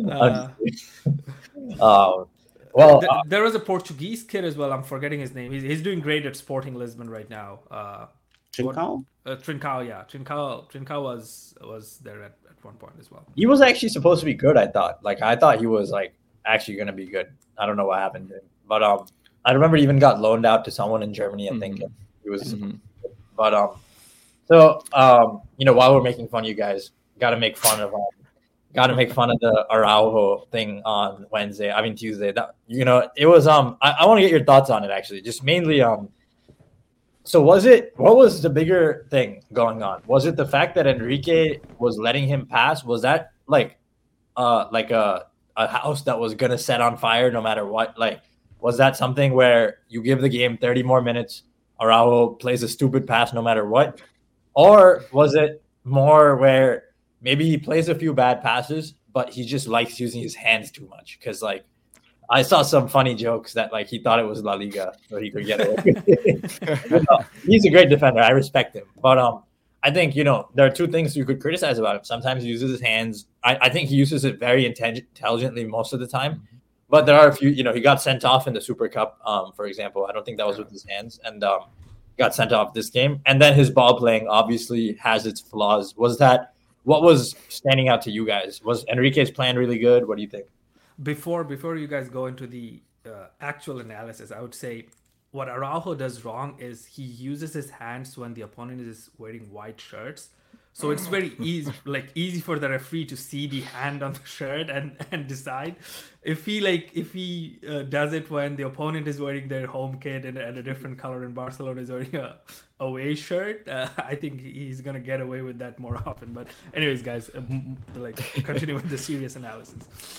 uh, um, well, th- uh, there was a Portuguese kid as well. I'm forgetting his name. He's, he's doing great at Sporting Lisbon right now. Uh, Trincao? Uh, Trincao, yeah. Trincao, Trincao was was there at, at one point as well. He was actually supposed to be good. I thought. Like I thought he was like actually going to be good. I don't know what happened to him, but um, I remember he even got loaned out to someone in Germany. I think mm-hmm. he was. Mm-hmm. But um, so um, you know, while we're making fun of you guys, got to make fun of um, got to make fun of the Araujo thing on Wednesday. I mean Tuesday. That you know, it was um. I, I want to get your thoughts on it actually. Just mainly um. So was it? What was the bigger thing going on? Was it the fact that Enrique was letting him pass? Was that like, uh, like a a house that was gonna set on fire no matter what? Like, was that something where you give the game thirty more minutes? Araujo plays a stupid pass no matter what? Or was it more where maybe he plays a few bad passes, but he just likes using his hands too much? Because, like, I saw some funny jokes that, like, he thought it was La Liga, so he could get away. You know, he's a great defender. I respect him. But um, I think, you know, there are two things you could criticize about him. Sometimes he uses his hands. I, I think he uses it very intellig- intelligently most of the time. But there are a few, you know, he got sent off in the Super Cup, um, for example. I don't think that was with his hands. And um, got sent off this game. And then his ball playing obviously has its flaws. Was that, what was standing out to you guys? Was Enrique's plan really good? What do you think? Before before you guys go into the uh, actual analysis, I would say what Araujo does wrong is he uses his hands when the opponent is wearing white shirts. So it's very easy, like easy for the referee to see the hand on the shirt and, and decide. If he like if he uh, does it when the opponent is wearing their home kit and, and a different color, and Barcelona is wearing a away shirt, uh, I think he's gonna get away with that more often. But anyways, guys, um, like continue with the serious analysis.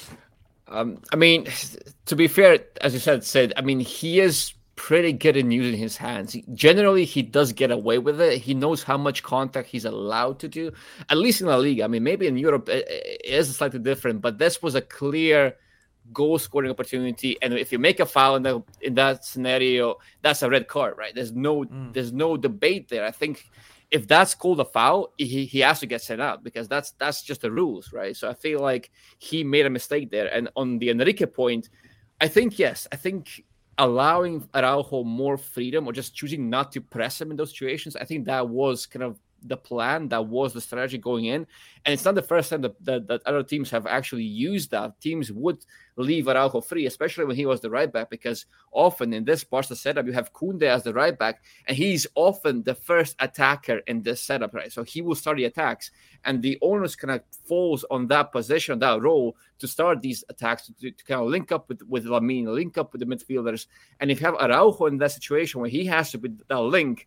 Um, I mean, to be fair, as you said, Sid, I mean, he is pretty good in using his hands. He, generally, he does get away with it. He knows how much contact he's allowed to do, at least in La Liga. I mean, maybe in Europe it, it is slightly different, but this was a clear goal-scoring opportunity. And if you make a foul in, the, in that scenario, that's a red card, right? There's no, mm. there's no debate there. I think if that's called a foul, he, he has to get sent out because that's that's just the rules, right? So I feel like he made a mistake there. And on the Enrique point, I think, yes, I think allowing Araujo more freedom or just choosing not to press him in those situations, I think that was kind of the plan, that was the strategy going in. And it's not the first time that, that, that other teams have actually used that. Teams would leave Araujo free, especially when he was the right back, because often in this Barca setup, you have Koundé as the right back, and he's often the first attacker in this setup, right? So he will start the attacks, and the onus kind of falls on that position, that role, to start these attacks, to, to kind of link up with, with Lamine, link up with the midfielders. And if you have Araujo in that situation where he has to be that link,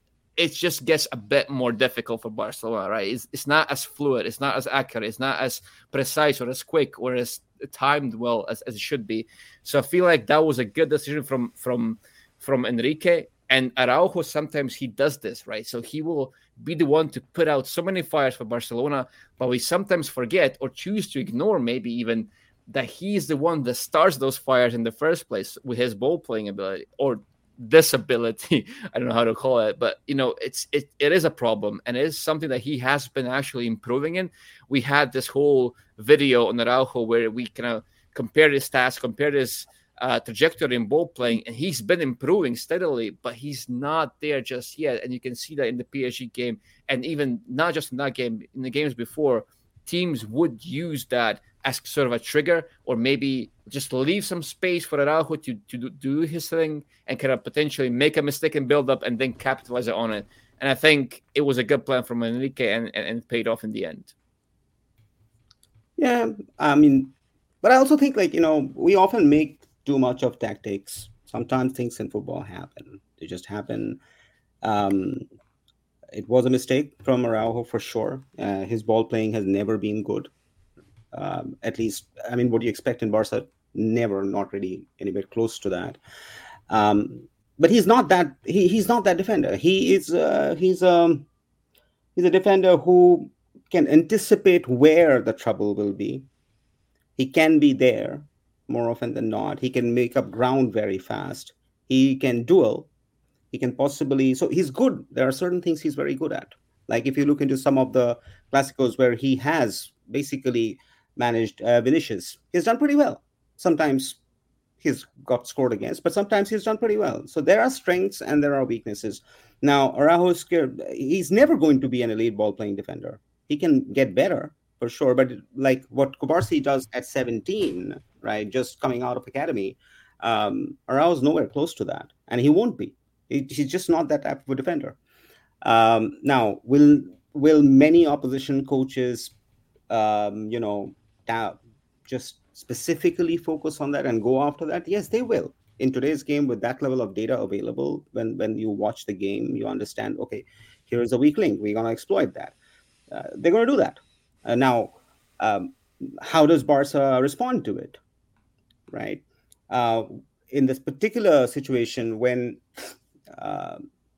it just gets a bit more difficult for Barcelona, right? It's, it's not as fluid, it's not as accurate, it's not as precise or as quick or as timed well as, as it should be. So I feel like that was a good decision from from from Enrique. And Araujo, sometimes he does this, right? So he will be the one to put out so many fires for Barcelona, but we sometimes forget or choose to ignore maybe even that he's the one that starts those fires in the first place with his ball-playing ability, or disability. I don't know how to call it, but you know, it's it it is a problem, and it is something that he has been actually improving in. We had this whole video on Araujo where we kind of compared his stats, compared his uh, trajectory in ball playing, and he's been improving steadily, but he's not there just yet. And you can see that in the P S G game, and even not just in that game, in the games before, teams would use that as sort of a trigger, or maybe just leave some space for Araujo to, to do his thing and kind of potentially make a mistake and build up and then capitalize on it. And I think it was a good plan from Enrique, and, and, and it paid off in the end. Yeah, I mean, but I also think, like, you know, we often make too much of tactics. Sometimes things in football happen. They just happen. Um, it was a mistake from Araujo for sure. Uh, his ball playing has never been good. Um, at least, I mean, what do you expect in Barca? Never, not really anywhere close to that. Um, but he's not that. He, he's not that defender. He is. Uh, he's um. He's a defender who can anticipate where the trouble will be. He can be there more often than not. He can make up ground very fast. He can duel. He can possibly. So he's good. There are certain things he's very good at. Like if you look into some of the Clásicos where he has basically managed uh, Vinicius, he's done pretty well. Sometimes he's got scored against, but sometimes he's done pretty well. So there are strengths and there are weaknesses. Now, Araujo, he's never going to be an elite ball-playing defender. He can get better, for sure, but like what Kubarsi does at seventeen, right, just coming out of academy, um, Araujo's nowhere close to that, and he won't be. He, he's just not that type of a defender. Um, now, will will many opposition coaches, um, you know, ta- just specifically focus on that and go after that? Yes, they will. In today's game, with that level of data available, when, when you watch the game, you understand, okay, here's a weak link. We're going to exploit that. Uh, they're going to do that. Uh, now, um, how does Barca respond to it, right? Uh, in this particular situation, when uh,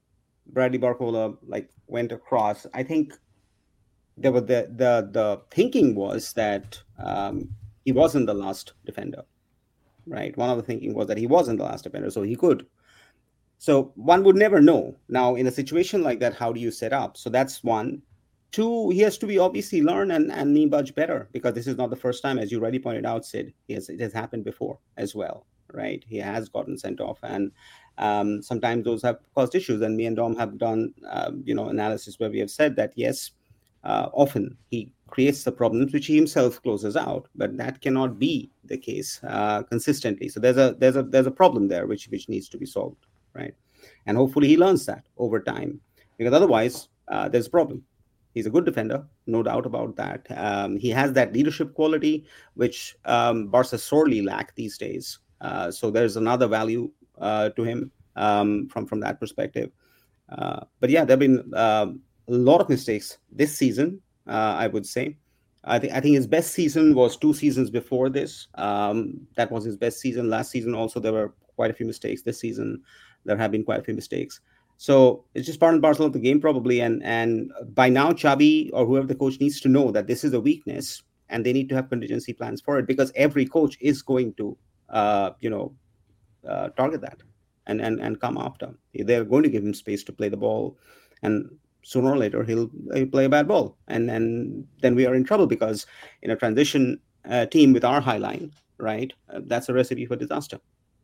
Bradley Barcola like went across, I think there were the the the thinking was that um, he wasn't the last defender, right? One of the thinking was that he wasn't the last defender, so he could. So one would never know. Now, in a situation like that, how do you set up? So that's one. Two, he has to be obviously learn and, and knee budge better, because this is not the first time, as you already pointed out, Sid. Yes, it has happened before as well, right? He has gotten sent off, and um, sometimes those have caused issues. And me and Dom have done, uh, you know, analysis where we have said that, yes, uh, often he creates the problems which he himself closes out, but that cannot be the case uh, consistently. So there's a there's a there's a problem there which which needs to be solved, right? And hopefully he learns that over time, because otherwise uh, there's a problem. He's a good defender, no doubt about that. Um, he has that leadership quality, which um, Barca sorely lack these days. Uh, so there's another value uh, to him um, from, from that perspective. Uh, but yeah, there have been uh, a lot of mistakes this season, uh, I would say. I, th- I think his best season was two seasons before this. Um, that was his best season. Last season also, there were quite a few mistakes. This season, there have been quite a few mistakes. So it's just part and parcel of the game, probably. And and by now, Xavi or whoever the coach needs to know that this is a weakness, and they need to have contingency plans for it, because every coach is going to, uh, you know, uh, target that and, and and come after. They're going to give him space to play the ball, and sooner or later he'll, he'll play a bad ball, and and then we are in trouble, because in a transition uh, team with our high line, right, uh, that's a recipe for disaster.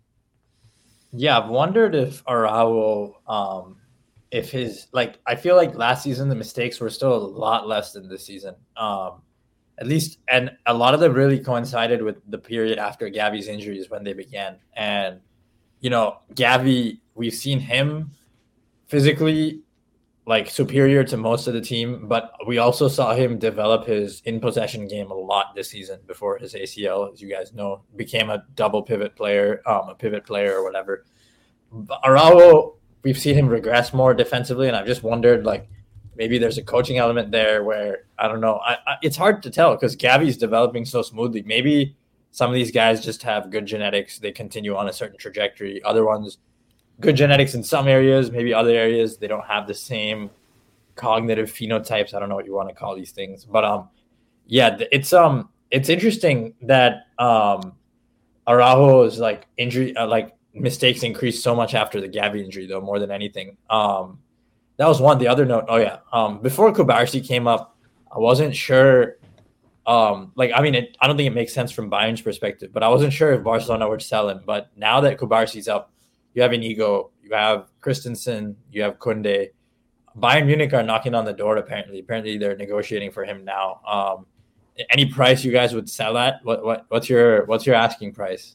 Yeah, I've wondered if Araujo, um, if his, like, I feel like last season the mistakes were still a lot less than this season. Um, at least, and a lot of them really coincided with the period after Gavi's injuries when they began. And, you know, Gavi, we've seen him physically, like, superior to most of the team, but we also saw him develop his in-possession game a lot this season before his A C L, as you guys know, became a double pivot player, um, a pivot player or whatever. But Araujo, we've seen him regress more defensively, and I've just wondered, like, maybe there's a coaching element there where, I don't know, I, I, it's hard to tell because Gavi's developing so smoothly. Maybe some of these guys just have good genetics. They continue on a certain trajectory. Other ones, good genetics in some areas, maybe other areas they don't have the same cognitive phenotypes. I don't know what you want to call these things, but um, yeah, it's um, it's interesting that um, Araujo's like injury, uh, like mistakes increased so much after the Gavi injury, though, more than anything. Um, that was one. The other note, oh yeah, um, before Kubarsi came up, I wasn't sure. Um, like I mean, it, I don't think it makes sense from Bayern's perspective, but I wasn't sure if Barcelona would sell him. But now that Kubarsi's up, you have Inigo, you have Christensen, you have Kunde. Bayern Munich are knocking on the door, apparently. Apparently, they're negotiating for him now. Um, any price you guys would sell at? What what what's your what's your asking price?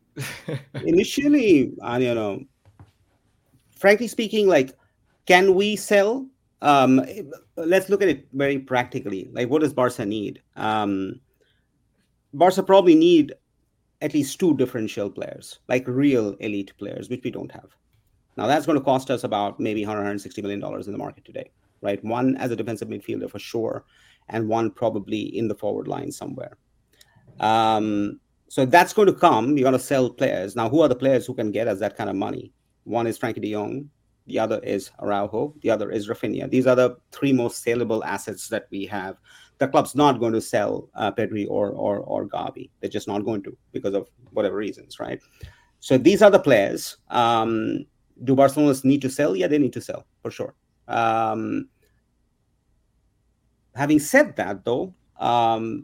Initially, uh, you know, frankly speaking, like, can we sell? Um, let's look at it very practically. Like, what does Barca need? Um, Barca probably need at least two differential players, like real elite players, which we don't have. Now, that's going to cost us about maybe one hundred sixty million dollars in the market today, right? One as a defensive midfielder for sure, and one probably in the forward line somewhere. Um, so that's going to come. You're going to sell players. Now, who are the players who can get us that kind of money? One is Frankie de Jong. The other is Araujo. The other is Rafinha. These are the three most saleable assets that we have. The club's not going to sell uh, Pedri or, or or Gavi. They're just not going to, because of whatever reasons, right? So these are the players. Um, do Barcelona need to sell? Yeah, they need to sell, for sure. Um, having said that, though, um,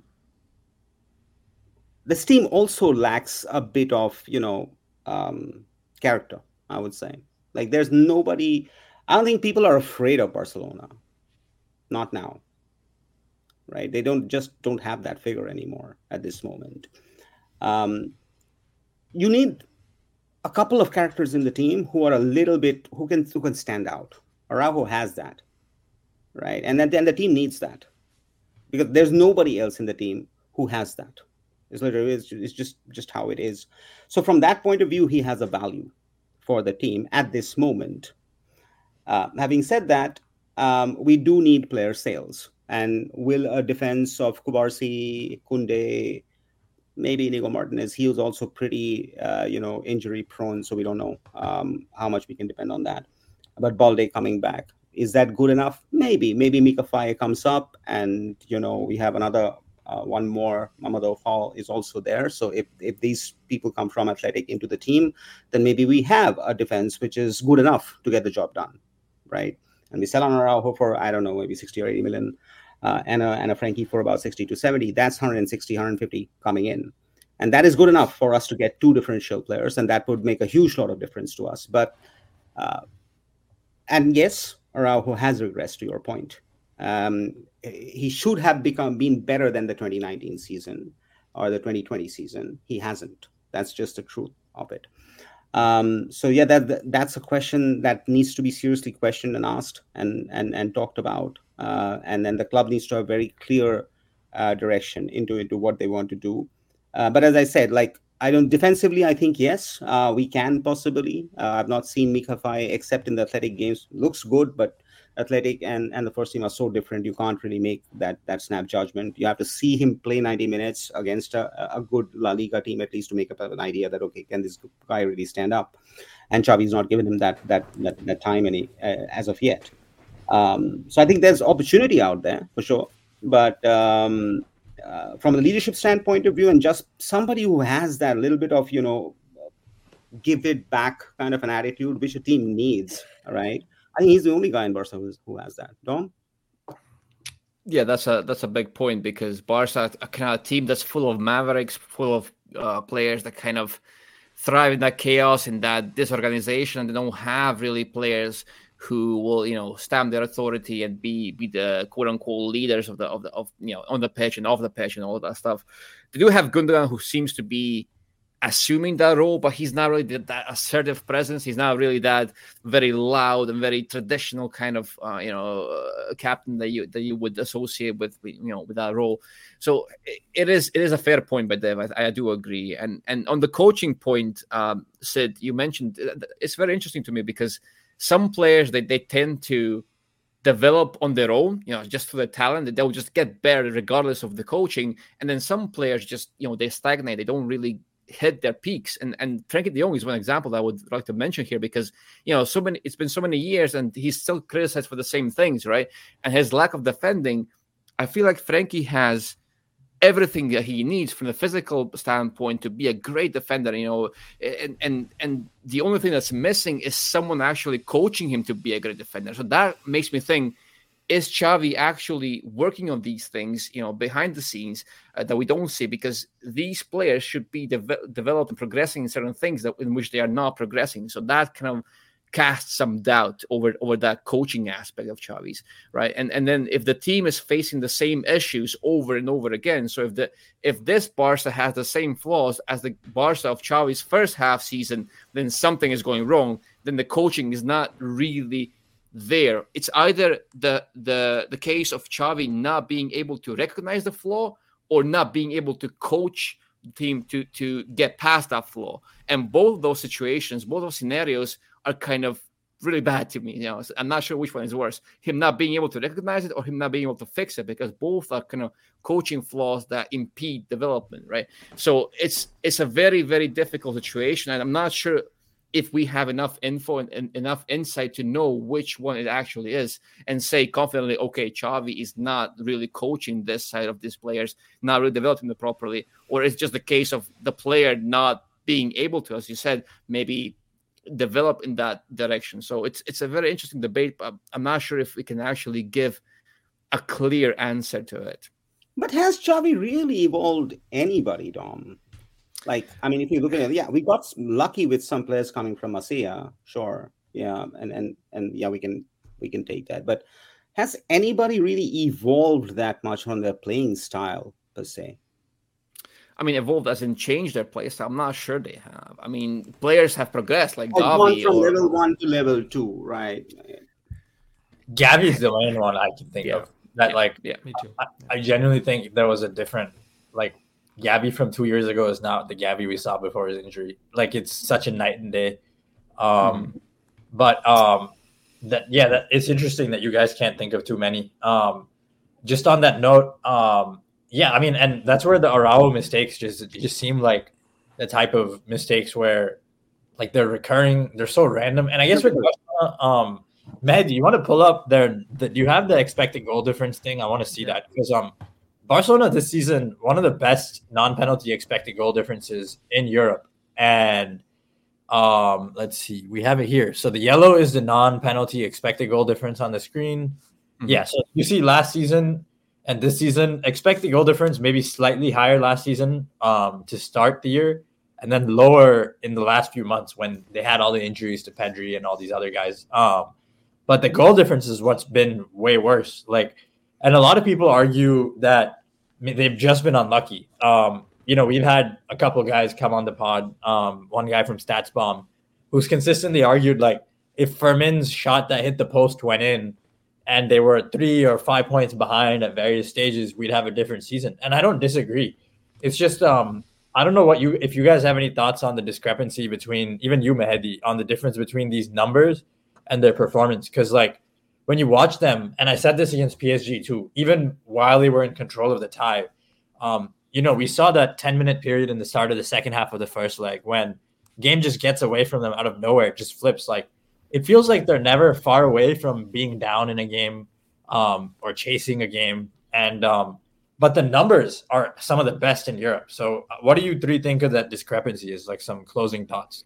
this team also lacks a bit of, you know, um, character, I would say. Like, there's nobody... I don't think people are afraid of Barcelona. Not now. Right? They don't just don't have that figure anymore at this moment. Um, you need a couple of characters in the team who are a little bit, who can who can stand out. Araujo has that, right? And then, then the team needs that, because there's nobody else in the team who has that. It's literally, it's, it's just, just how it is. So from that point of view, he has a value for the team at this moment. Uh, having said that, um, we do need player sales. And will a defense of Kubarsi, Kunde, maybe Inigo Martinez, he was also pretty, uh, you know, injury prone, so we don't know um, how much we can depend on that. but Balde coming back. Is that good enough? Maybe. Maybe Micah Faye comes up, and you know we have another uh, one more. Mamadou Fall is also there. So if if these people come from Athletic into the team, then maybe we have a defense which is good enough to get the job done, right? And we sell on Araujo for I don't know maybe sixty or eighty million, uh, and a and a Frankie for about sixty to seventy. That's one hundred sixty, one hundred fifty coming in, and that is good enough for us to get two differential players, and that would make a huge lot of difference to us. But uh, and yes. Araujo has regressed, to your point. Um, he should have become been better than the twenty nineteen season or the twenty twenty season. He hasn't. That's just the truth of it. Um, so yeah, that that's a question that needs to be seriously questioned and asked and and and talked about. Uh, and then the club needs to have very clear uh, direction into into what they want to do. Uh, but as I said, like. I don't defensively. I think yes, uh, we can possibly. Uh, I've not seen Micah Faye except in the Athletic games. Looks good, but Athletic and, and the first team are so different. You can't really make that that snap judgment. You have to see him play ninety minutes against a, a good La Liga team at least to make up an idea that okay, can this guy really stand up? And Xavi's not given him that that that, that time any uh, as of yet. Um, so I think there's opportunity out there for sure, but. Um, Uh, from a leadership standpoint of view, and just somebody who has that little bit of, you know, give it back kind of an attitude, which a team needs, right? I think he's the only guy in Barca who, who has that. Dom? Yeah, that's a that's a big point because Barca, a kind of team that's full of mavericks, full of uh, players that kind of thrive in that chaos, in that disorganization, and they don't have really players who will, you know, stamp their authority and be be the quote unquote leaders of the of the of you know on the pitch and off the pitch and all that stuff. They do have Gundogan, who seems to be assuming that role, but he's not really that assertive presence. He's not really that very loud and very traditional kind of uh, you know uh, captain that you that you would associate with you know with that role. So it is it is a fair point by Dev. I, I do agree. And and on the coaching point, um, Sid, you mentioned it's very interesting to me because. Some players, they, they tend to develop on their own, you know, just for the talent, that they'll just get better regardless of the coaching. And then some players just, you know, they stagnate. They don't really hit their peaks. And and Frankie de Jong is one example that I would like to mention here because, you know, so many it's been so many years and he's still criticized for the same things, right? And his lack of defending, I feel like Frankie has everything that he needs from the physical standpoint to be a great defender, you know, and and and the only thing that's missing is someone actually coaching him to be a great defender. So that makes me think, is Xavi actually working on these things, you know, behind the scenes uh, that we don't see? Because these players should be de- developed and progressing in certain things that in which they are not progressing. So that kind of cast some doubt over, over that coaching aspect of Xavi's, right? And and then if the team is facing the same issues over and over again, so if the if this Barca has the same flaws as the Barca of Xavi's first half season, then something is going wrong. Then the coaching is not really there. It's either the the the case of Xavi not being able to recognize the flaw or not being able to coach the team to to get past that flaw. And both those situations, both those scenarios are kind of really bad to me. You know, I'm not sure which one is worse: him not being able to recognize it or him not being able to fix it, because both are kind of coaching flaws that impede development, right? So it's it's a very, very difficult situation, and I'm not sure if we have enough info and, and enough insight to know which one it actually is and say confidently, okay, Xavi is not really coaching this side of these players, not really developing them properly, or it's just the case of the player not being able to, as you said, maybe develop in that direction. So it's it's a very interesting debate, but I'm not sure if we can actually give a clear answer to it. But has Xavi really evolved anybody, Dom? Like, I mean, if you look at it, yeah, we got lucky with some players coming from Masia, sure, yeah, and and and yeah, we can we can take that. But has anybody really evolved that much on their playing style per se? I mean, evolved as in changed their play style. I'm not sure they have. I mean, players have progressed, like oh, Gavi. Gone from or... level one to level two, right? Gavi's the main one I can think yeah. of. That yeah. like, yeah, me too. I, I genuinely think there was a different like. Gavi from two years ago is not the Gavi we saw before his injury. Like, it's such a night and day. Um, mm-hmm. But um, that yeah, that it's interesting that you guys can't think of too many. Um, just on that note, um, yeah, I mean, and that's where the Araujo mistakes just just seem like the type of mistakes where like they're recurring, they're so random. And I guess with um, Mehdi, you want to pull up there? The, do you have the expected goal difference thing? I want to see yeah. that because um, Barcelona this season, one of the best non-penalty expected goal differences in Europe. And um, let's see, we have it here. So the yellow is the non-penalty expected goal difference on the screen. Mm-hmm. Yeah, so you see last season and this season, expected goal difference maybe slightly higher last season um, to start the year, and then lower in the last few months when they had all the injuries to Pedri and all these other guys. Um, but the goal difference is what's been way worse. Like, and a lot of people argue that they've just been unlucky. Um, you know, we've had a couple of guys come on the pod. Um, one guy from StatsBomb who's consistently argued like if Fermin's shot that hit the post went in and they were three or five points behind at various stages, we'd have a different season. And I don't disagree. It's just um, I don't know what you if you guys have any thoughts on the discrepancy between even you, Mehdi, on the difference between these numbers and their performance. Because like when you watch them, and I said this against P S G too, even while they were in control of the tie, um, you know, we saw that ten minute period in the start of the second half of the first leg when game just gets away from them out of nowhere, it just flips. Like it feels like they're never far away from being down in a game um, or chasing a game. And um, but the numbers are some of the best in Europe. So what do you three think of that discrepancy? Is like some closing thoughts?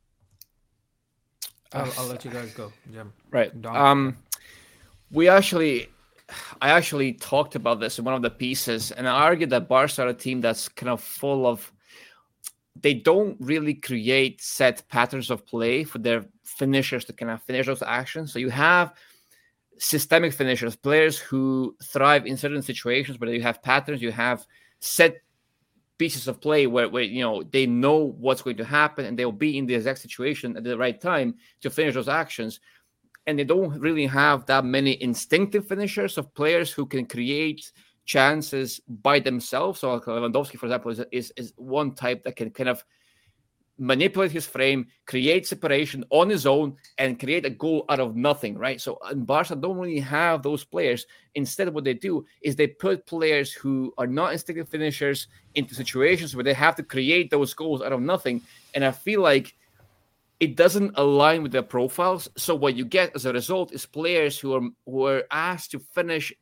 I'll, I'll let you guys go. Yeah. Right. Um, we actually, I actually talked about this in one of the pieces, and I argued that Barca are a team that's kind of full of, they don't really create set patterns of play for their finishers to kind of finish those actions. So you have systemic finishers, players who thrive in certain situations where you have patterns, you have set pieces of play where, where you know they know what's going to happen and they'll be in the exact situation at the right time to finish those actions. And they don't really have that many instinctive finishers of players who can create chances by themselves. So Lewandowski, for example, is, is, is one type that can kind of manipulate his frame, create separation on his own, and create a goal out of nothing, right? So and Barca don't really have those players. Instead, what they do is they put players who are not instinctive finishers into situations where they have to create those goals out of nothing. And I feel like it doesn't align with their profiles. So what you get as a result is players who are who are asked to finish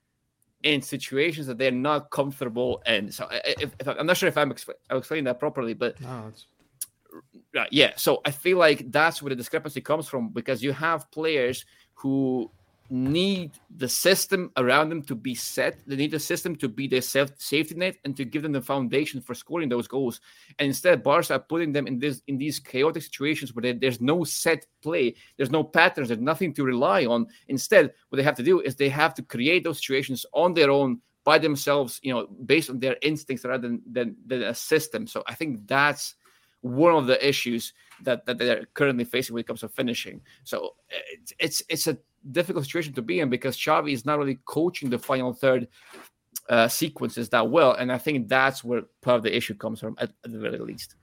in situations that they're not comfortable in. So if, if I'm not sure if I'm, exp- I'm explaining that properly, but no, it's... Right, yeah. So I feel like that's where the discrepancy comes from, because you have players who need the system around them to be set. They need the system to be their self safety net and to give them the foundation for scoring those goals. And instead, Barca are putting them in this in these chaotic situations where they, there's no set play, there's no patterns, there's nothing to rely on. Instead, what they have to do is they have to create those situations on their own by themselves, you know, based on their instincts rather than than, than a system. So I think that's one of the issues that, that they're currently facing when it comes to finishing. So it's, it's it's a difficult situation to be in because Xavi is not really coaching the final third uh, sequences that well. And I think that's where part of the issue comes from, at, at the very least.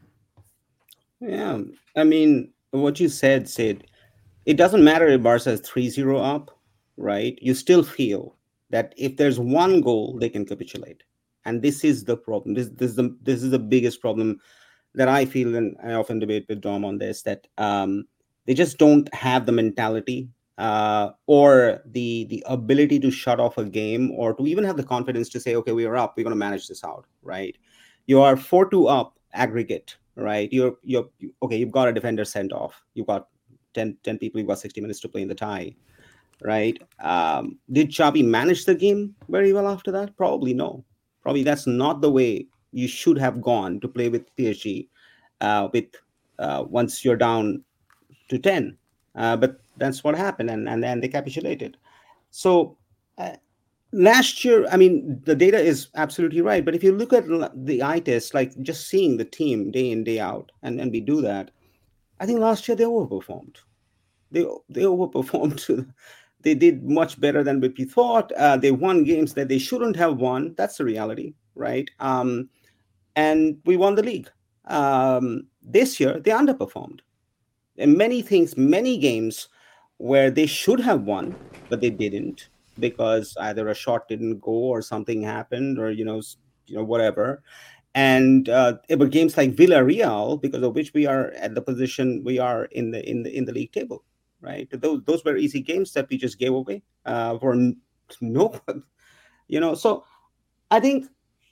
Yeah. I mean, what you said, Sid, it doesn't matter if Barca is three zero up, right? You still feel that if there's one goal, they can capitulate. And this is the problem. This, this, is, the, this is the biggest problem that I feel, and I often debate with Dom on this, that um, they just don't have the mentality uh, or the the ability to shut off a game, or to even have the confidence to say, okay, we are up, we're going to manage this out, right? You are four two up aggregate, right? You're, you're okay, you've got a defender sent off. You've got ten, ten people, you've got sixty minutes to play in the tie, right? Um, did Xavi manage the game very well after that? Probably no. Probably that's not the way you should have gone to play with P S G uh, with uh, once you're down to ten. Uh, but that's what happened, and, and then they capitulated. So uh, last year, I mean, the data is absolutely right. But if you look at the eye test, like just seeing the team day in, day out, and, and we do that, I think last year they overperformed. They, they overperformed. They did much better than what we thought. Uh, they won games that they shouldn't have won. That's the reality, right? Um, and we won the league. Um, this year, they underperformed. And many things, many games where they should have won, but they didn't because either a shot didn't go or something happened or, you know, you know whatever. And uh, it were games like Villarreal, because of which we are at the position we are in the in the in the league table, right? Those those were easy games that we just gave away uh, for no, you know. So I think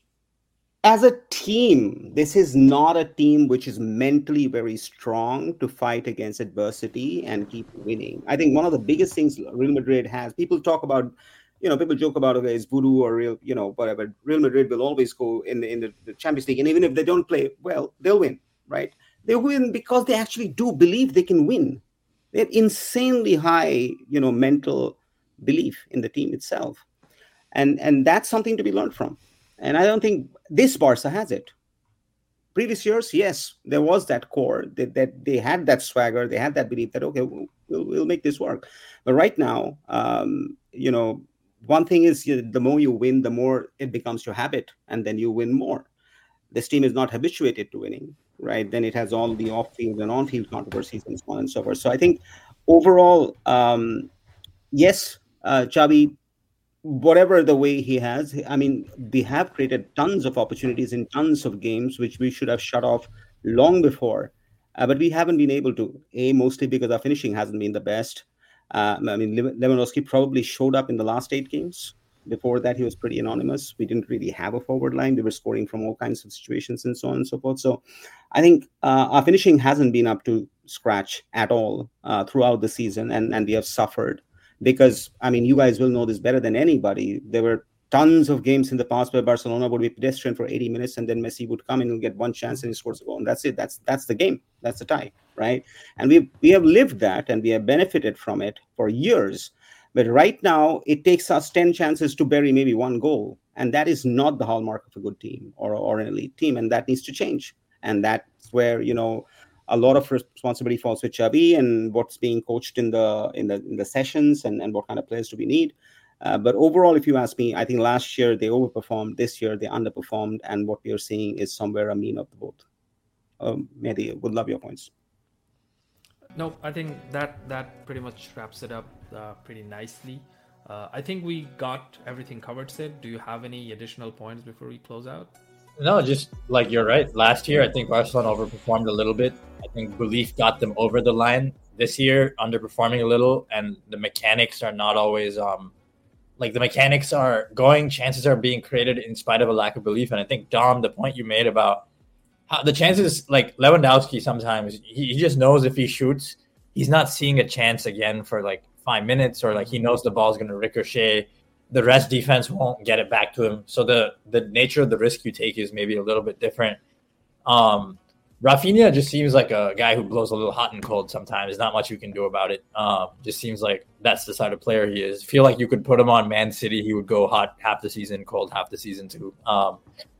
as a team, this is not a team which is mentally very strong to fight against adversity and keep winning. I think one of the biggest things Real Madrid has, people talk about, you know, people joke about, okay, it's voodoo or real, you know, whatever. Real Madrid will always go in the, in the, the Champions League. And even if they don't play well, they'll win, right? They win because they actually do believe they can win. They have insanely high, you know, mental belief in the team itself. And, and that's something to be learned from. And I don't think this Barca has it. Previous years, yes, there was that core that, that they had that swagger. They had that belief that, okay, we'll, we'll, we'll make this work. But right now, um, you know, one thing is you know, the more you win, the more it becomes your habit, and then you win more. This team is not habituated to winning, right? Then it has all the off-field and on-field controversies and so on and so forth. So I think overall, um, yes, uh, Xavi, whatever the way he has, I mean, we have created tons of opportunities in tons of games, which we should have shut off long before. Uh, but we haven't been able to, A, mostly because our finishing hasn't been the best. Uh, I mean, Lewandowski probably showed up in the last eight games. Before that, he was pretty anonymous. We didn't really have a forward line. We were scoring from all kinds of situations and so on and so forth. So I think uh, our finishing hasn't been up to scratch at all uh, throughout the season, and, and we have suffered. Because, I mean, you guys will know this better than anybody. There were tons of games in the past where Barcelona would be pedestrian for eighty minutes, and then Messi would come in and get one chance and he scores a goal. And that's it. That's that's the game. That's the tie, right? And we we have lived that, and we have benefited from it for years. But right now, it takes us ten chances to bury maybe one goal. And that is not the hallmark of a good team or, or an elite team. And that needs to change. And that's where, you know, a lot of responsibility falls with Xavi and what's being coached in the in the in the sessions and, and what kind of players do we need. Uh, but overall, if you ask me, I think last year they overperformed. This year they underperformed, and what we are seeing is somewhere a mean of the both. Um, Mehdi, would love your points. No, I think that that pretty much wraps it up uh, pretty nicely. Uh, I think we got everything covered, Sid. Do you have any additional points before we close out? No, just like you're right. Last year, I think Barcelona overperformed a little bit. I think belief got them over the line. This year, underperforming a little, and the mechanics are not always um, like the mechanics are going. Chances are being created in spite of a lack of belief. And I think Dom, the point you made about how the chances, like Lewandowski, sometimes he, he just knows if he shoots, he's not seeing a chance again for like five minutes, or like he knows the ball's going to ricochet. The rest defense won't get it back to him. So the the nature of the risk you take is maybe a little bit different. Um, Rafinha just seems like a guy who blows a little hot and cold sometimes. There's not much you can do about it. Um, just seems like that's the side of player he is. Feel like you could put him on Man City. He would go hot half the season, cold half the season too. Um,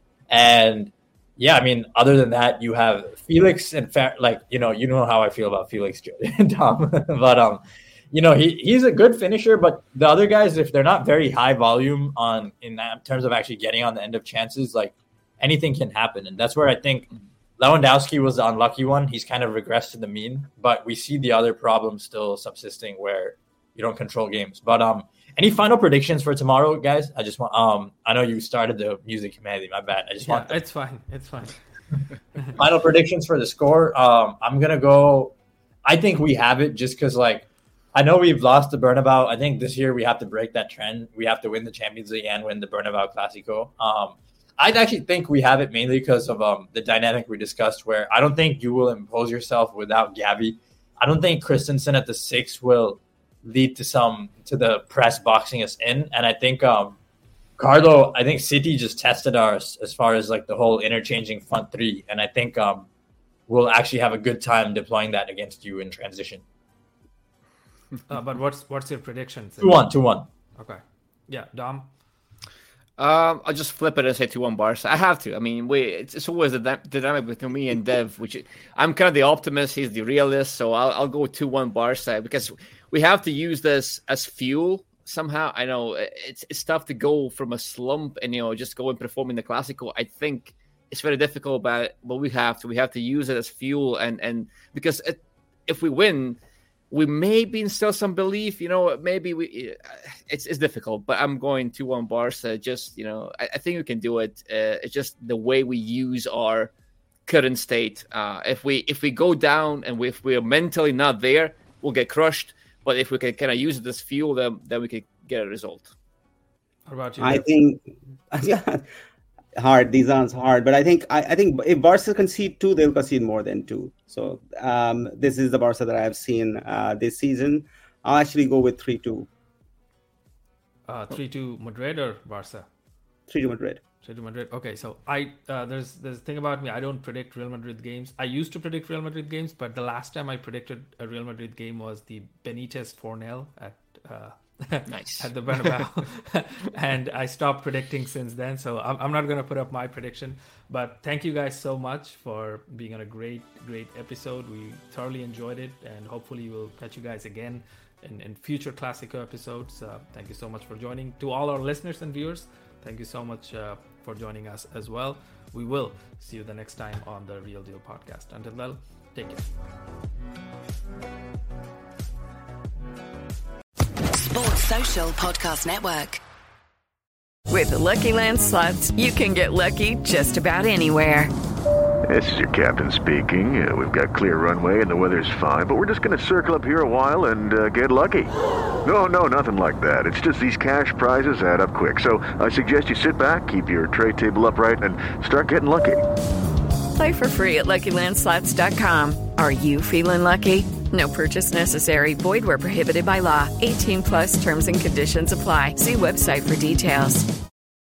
and yeah, I mean, other than that, you have Felix and Fa- like, you know, you know how I feel about Felix, Tom. but, um, you know, he, he's a good finisher, but the other guys, if they're not very high volume on in, that, in terms of actually getting on the end of chances, like anything can happen. And that's where I think Lewandowski was the unlucky one. He's kind of regressed to the mean, but we see the other problems still subsisting where you don't control games. But um, any final predictions for tomorrow, guys? I just want, um, I know you started the music, Mehdi, my bad. I just yeah, want. It's fine. It's fine. Final predictions for the score. Um, I'm going to go, I think we have it just because, like, I know we've lost the Bernabeu. I think this year we have to break that trend. We have to win the Champions League and win the Bernabeu Clásico. Um, I actually think we have it mainly because of um, the dynamic we discussed, where I don't think you will impose yourself without Gavi. I don't think Christensen at the six will lead to some to the press boxing us in. And I think um, Carlo, I think City just tested ours as far as like the whole interchanging front three. And I think um, we'll actually have a good time deploying that against you in transition. Uh, but what's what's your prediction? two one, two one. Okay. Yeah, Dom? Um, I'll just flip it and say two one Barca. I have to. I mean, we it's, it's always the dynamic between me and Dev, which I'm kind of the optimist. He's the realist. So I'll, I'll go two one Barca because we have to use this as fuel somehow. I know it's, it's tough to go from a slump and, you know, just go and perform in the Clásico. I think it's very difficult, but, but we have to. We have to use it as fuel. And, and because it, if we win, we maybe instill some belief, you know, maybe we, it's it's difficult, but I'm going two one Barca. Just, you know, I, I think we can do it. Uh, it's just the way we use our current state. Uh, if we if we go down and we, if we're mentally not there, we'll get crushed. But if we can kind of use this fuel, then, then we can get a result. What about you? I think, yeah, hard. These are hard, but I think I, I think if Barca concede two, they'll concede more than two. So um, this is the Barca that I have seen uh, this season. I'll actually go with three two. Uh, three two Madrid or Barca? three two Madrid. three two Madrid. Okay, so I uh, there's there's a thing about me. I don't predict Real Madrid games. I used to predict Real Madrid games, but the last time I predicted a Real Madrid game was the Benitez four nil at uh, nice. at the Bernabeu, and I stopped predicting since then. So I'm I'm not going to put up my prediction. But thank you guys so much for being on a great great episode. We thoroughly enjoyed it, and hopefully we'll catch you guys again in, in future Classico episodes. Uh, thank you so much for joining. To all our listeners and viewers, thank you so much uh, for joining us as well. We will see you the next time on the Real Deal podcast. Until then, take care. Sports Social Podcast Network. With the Lucky Land Slots, you can get lucky just about anywhere. This is your captain speaking. Uh, we've got clear runway and the weather's fine, but we're just going to circle up here a while and uh, get lucky. No, no, nothing like that. It's just these cash prizes add up quick. So I suggest you sit back, keep your tray table upright, and start getting lucky. Play for free at Lucky Land Slots dot com. Are you feeling lucky? No purchase necessary. Void where prohibited by law. eighteen plus terms and conditions apply. See website for details.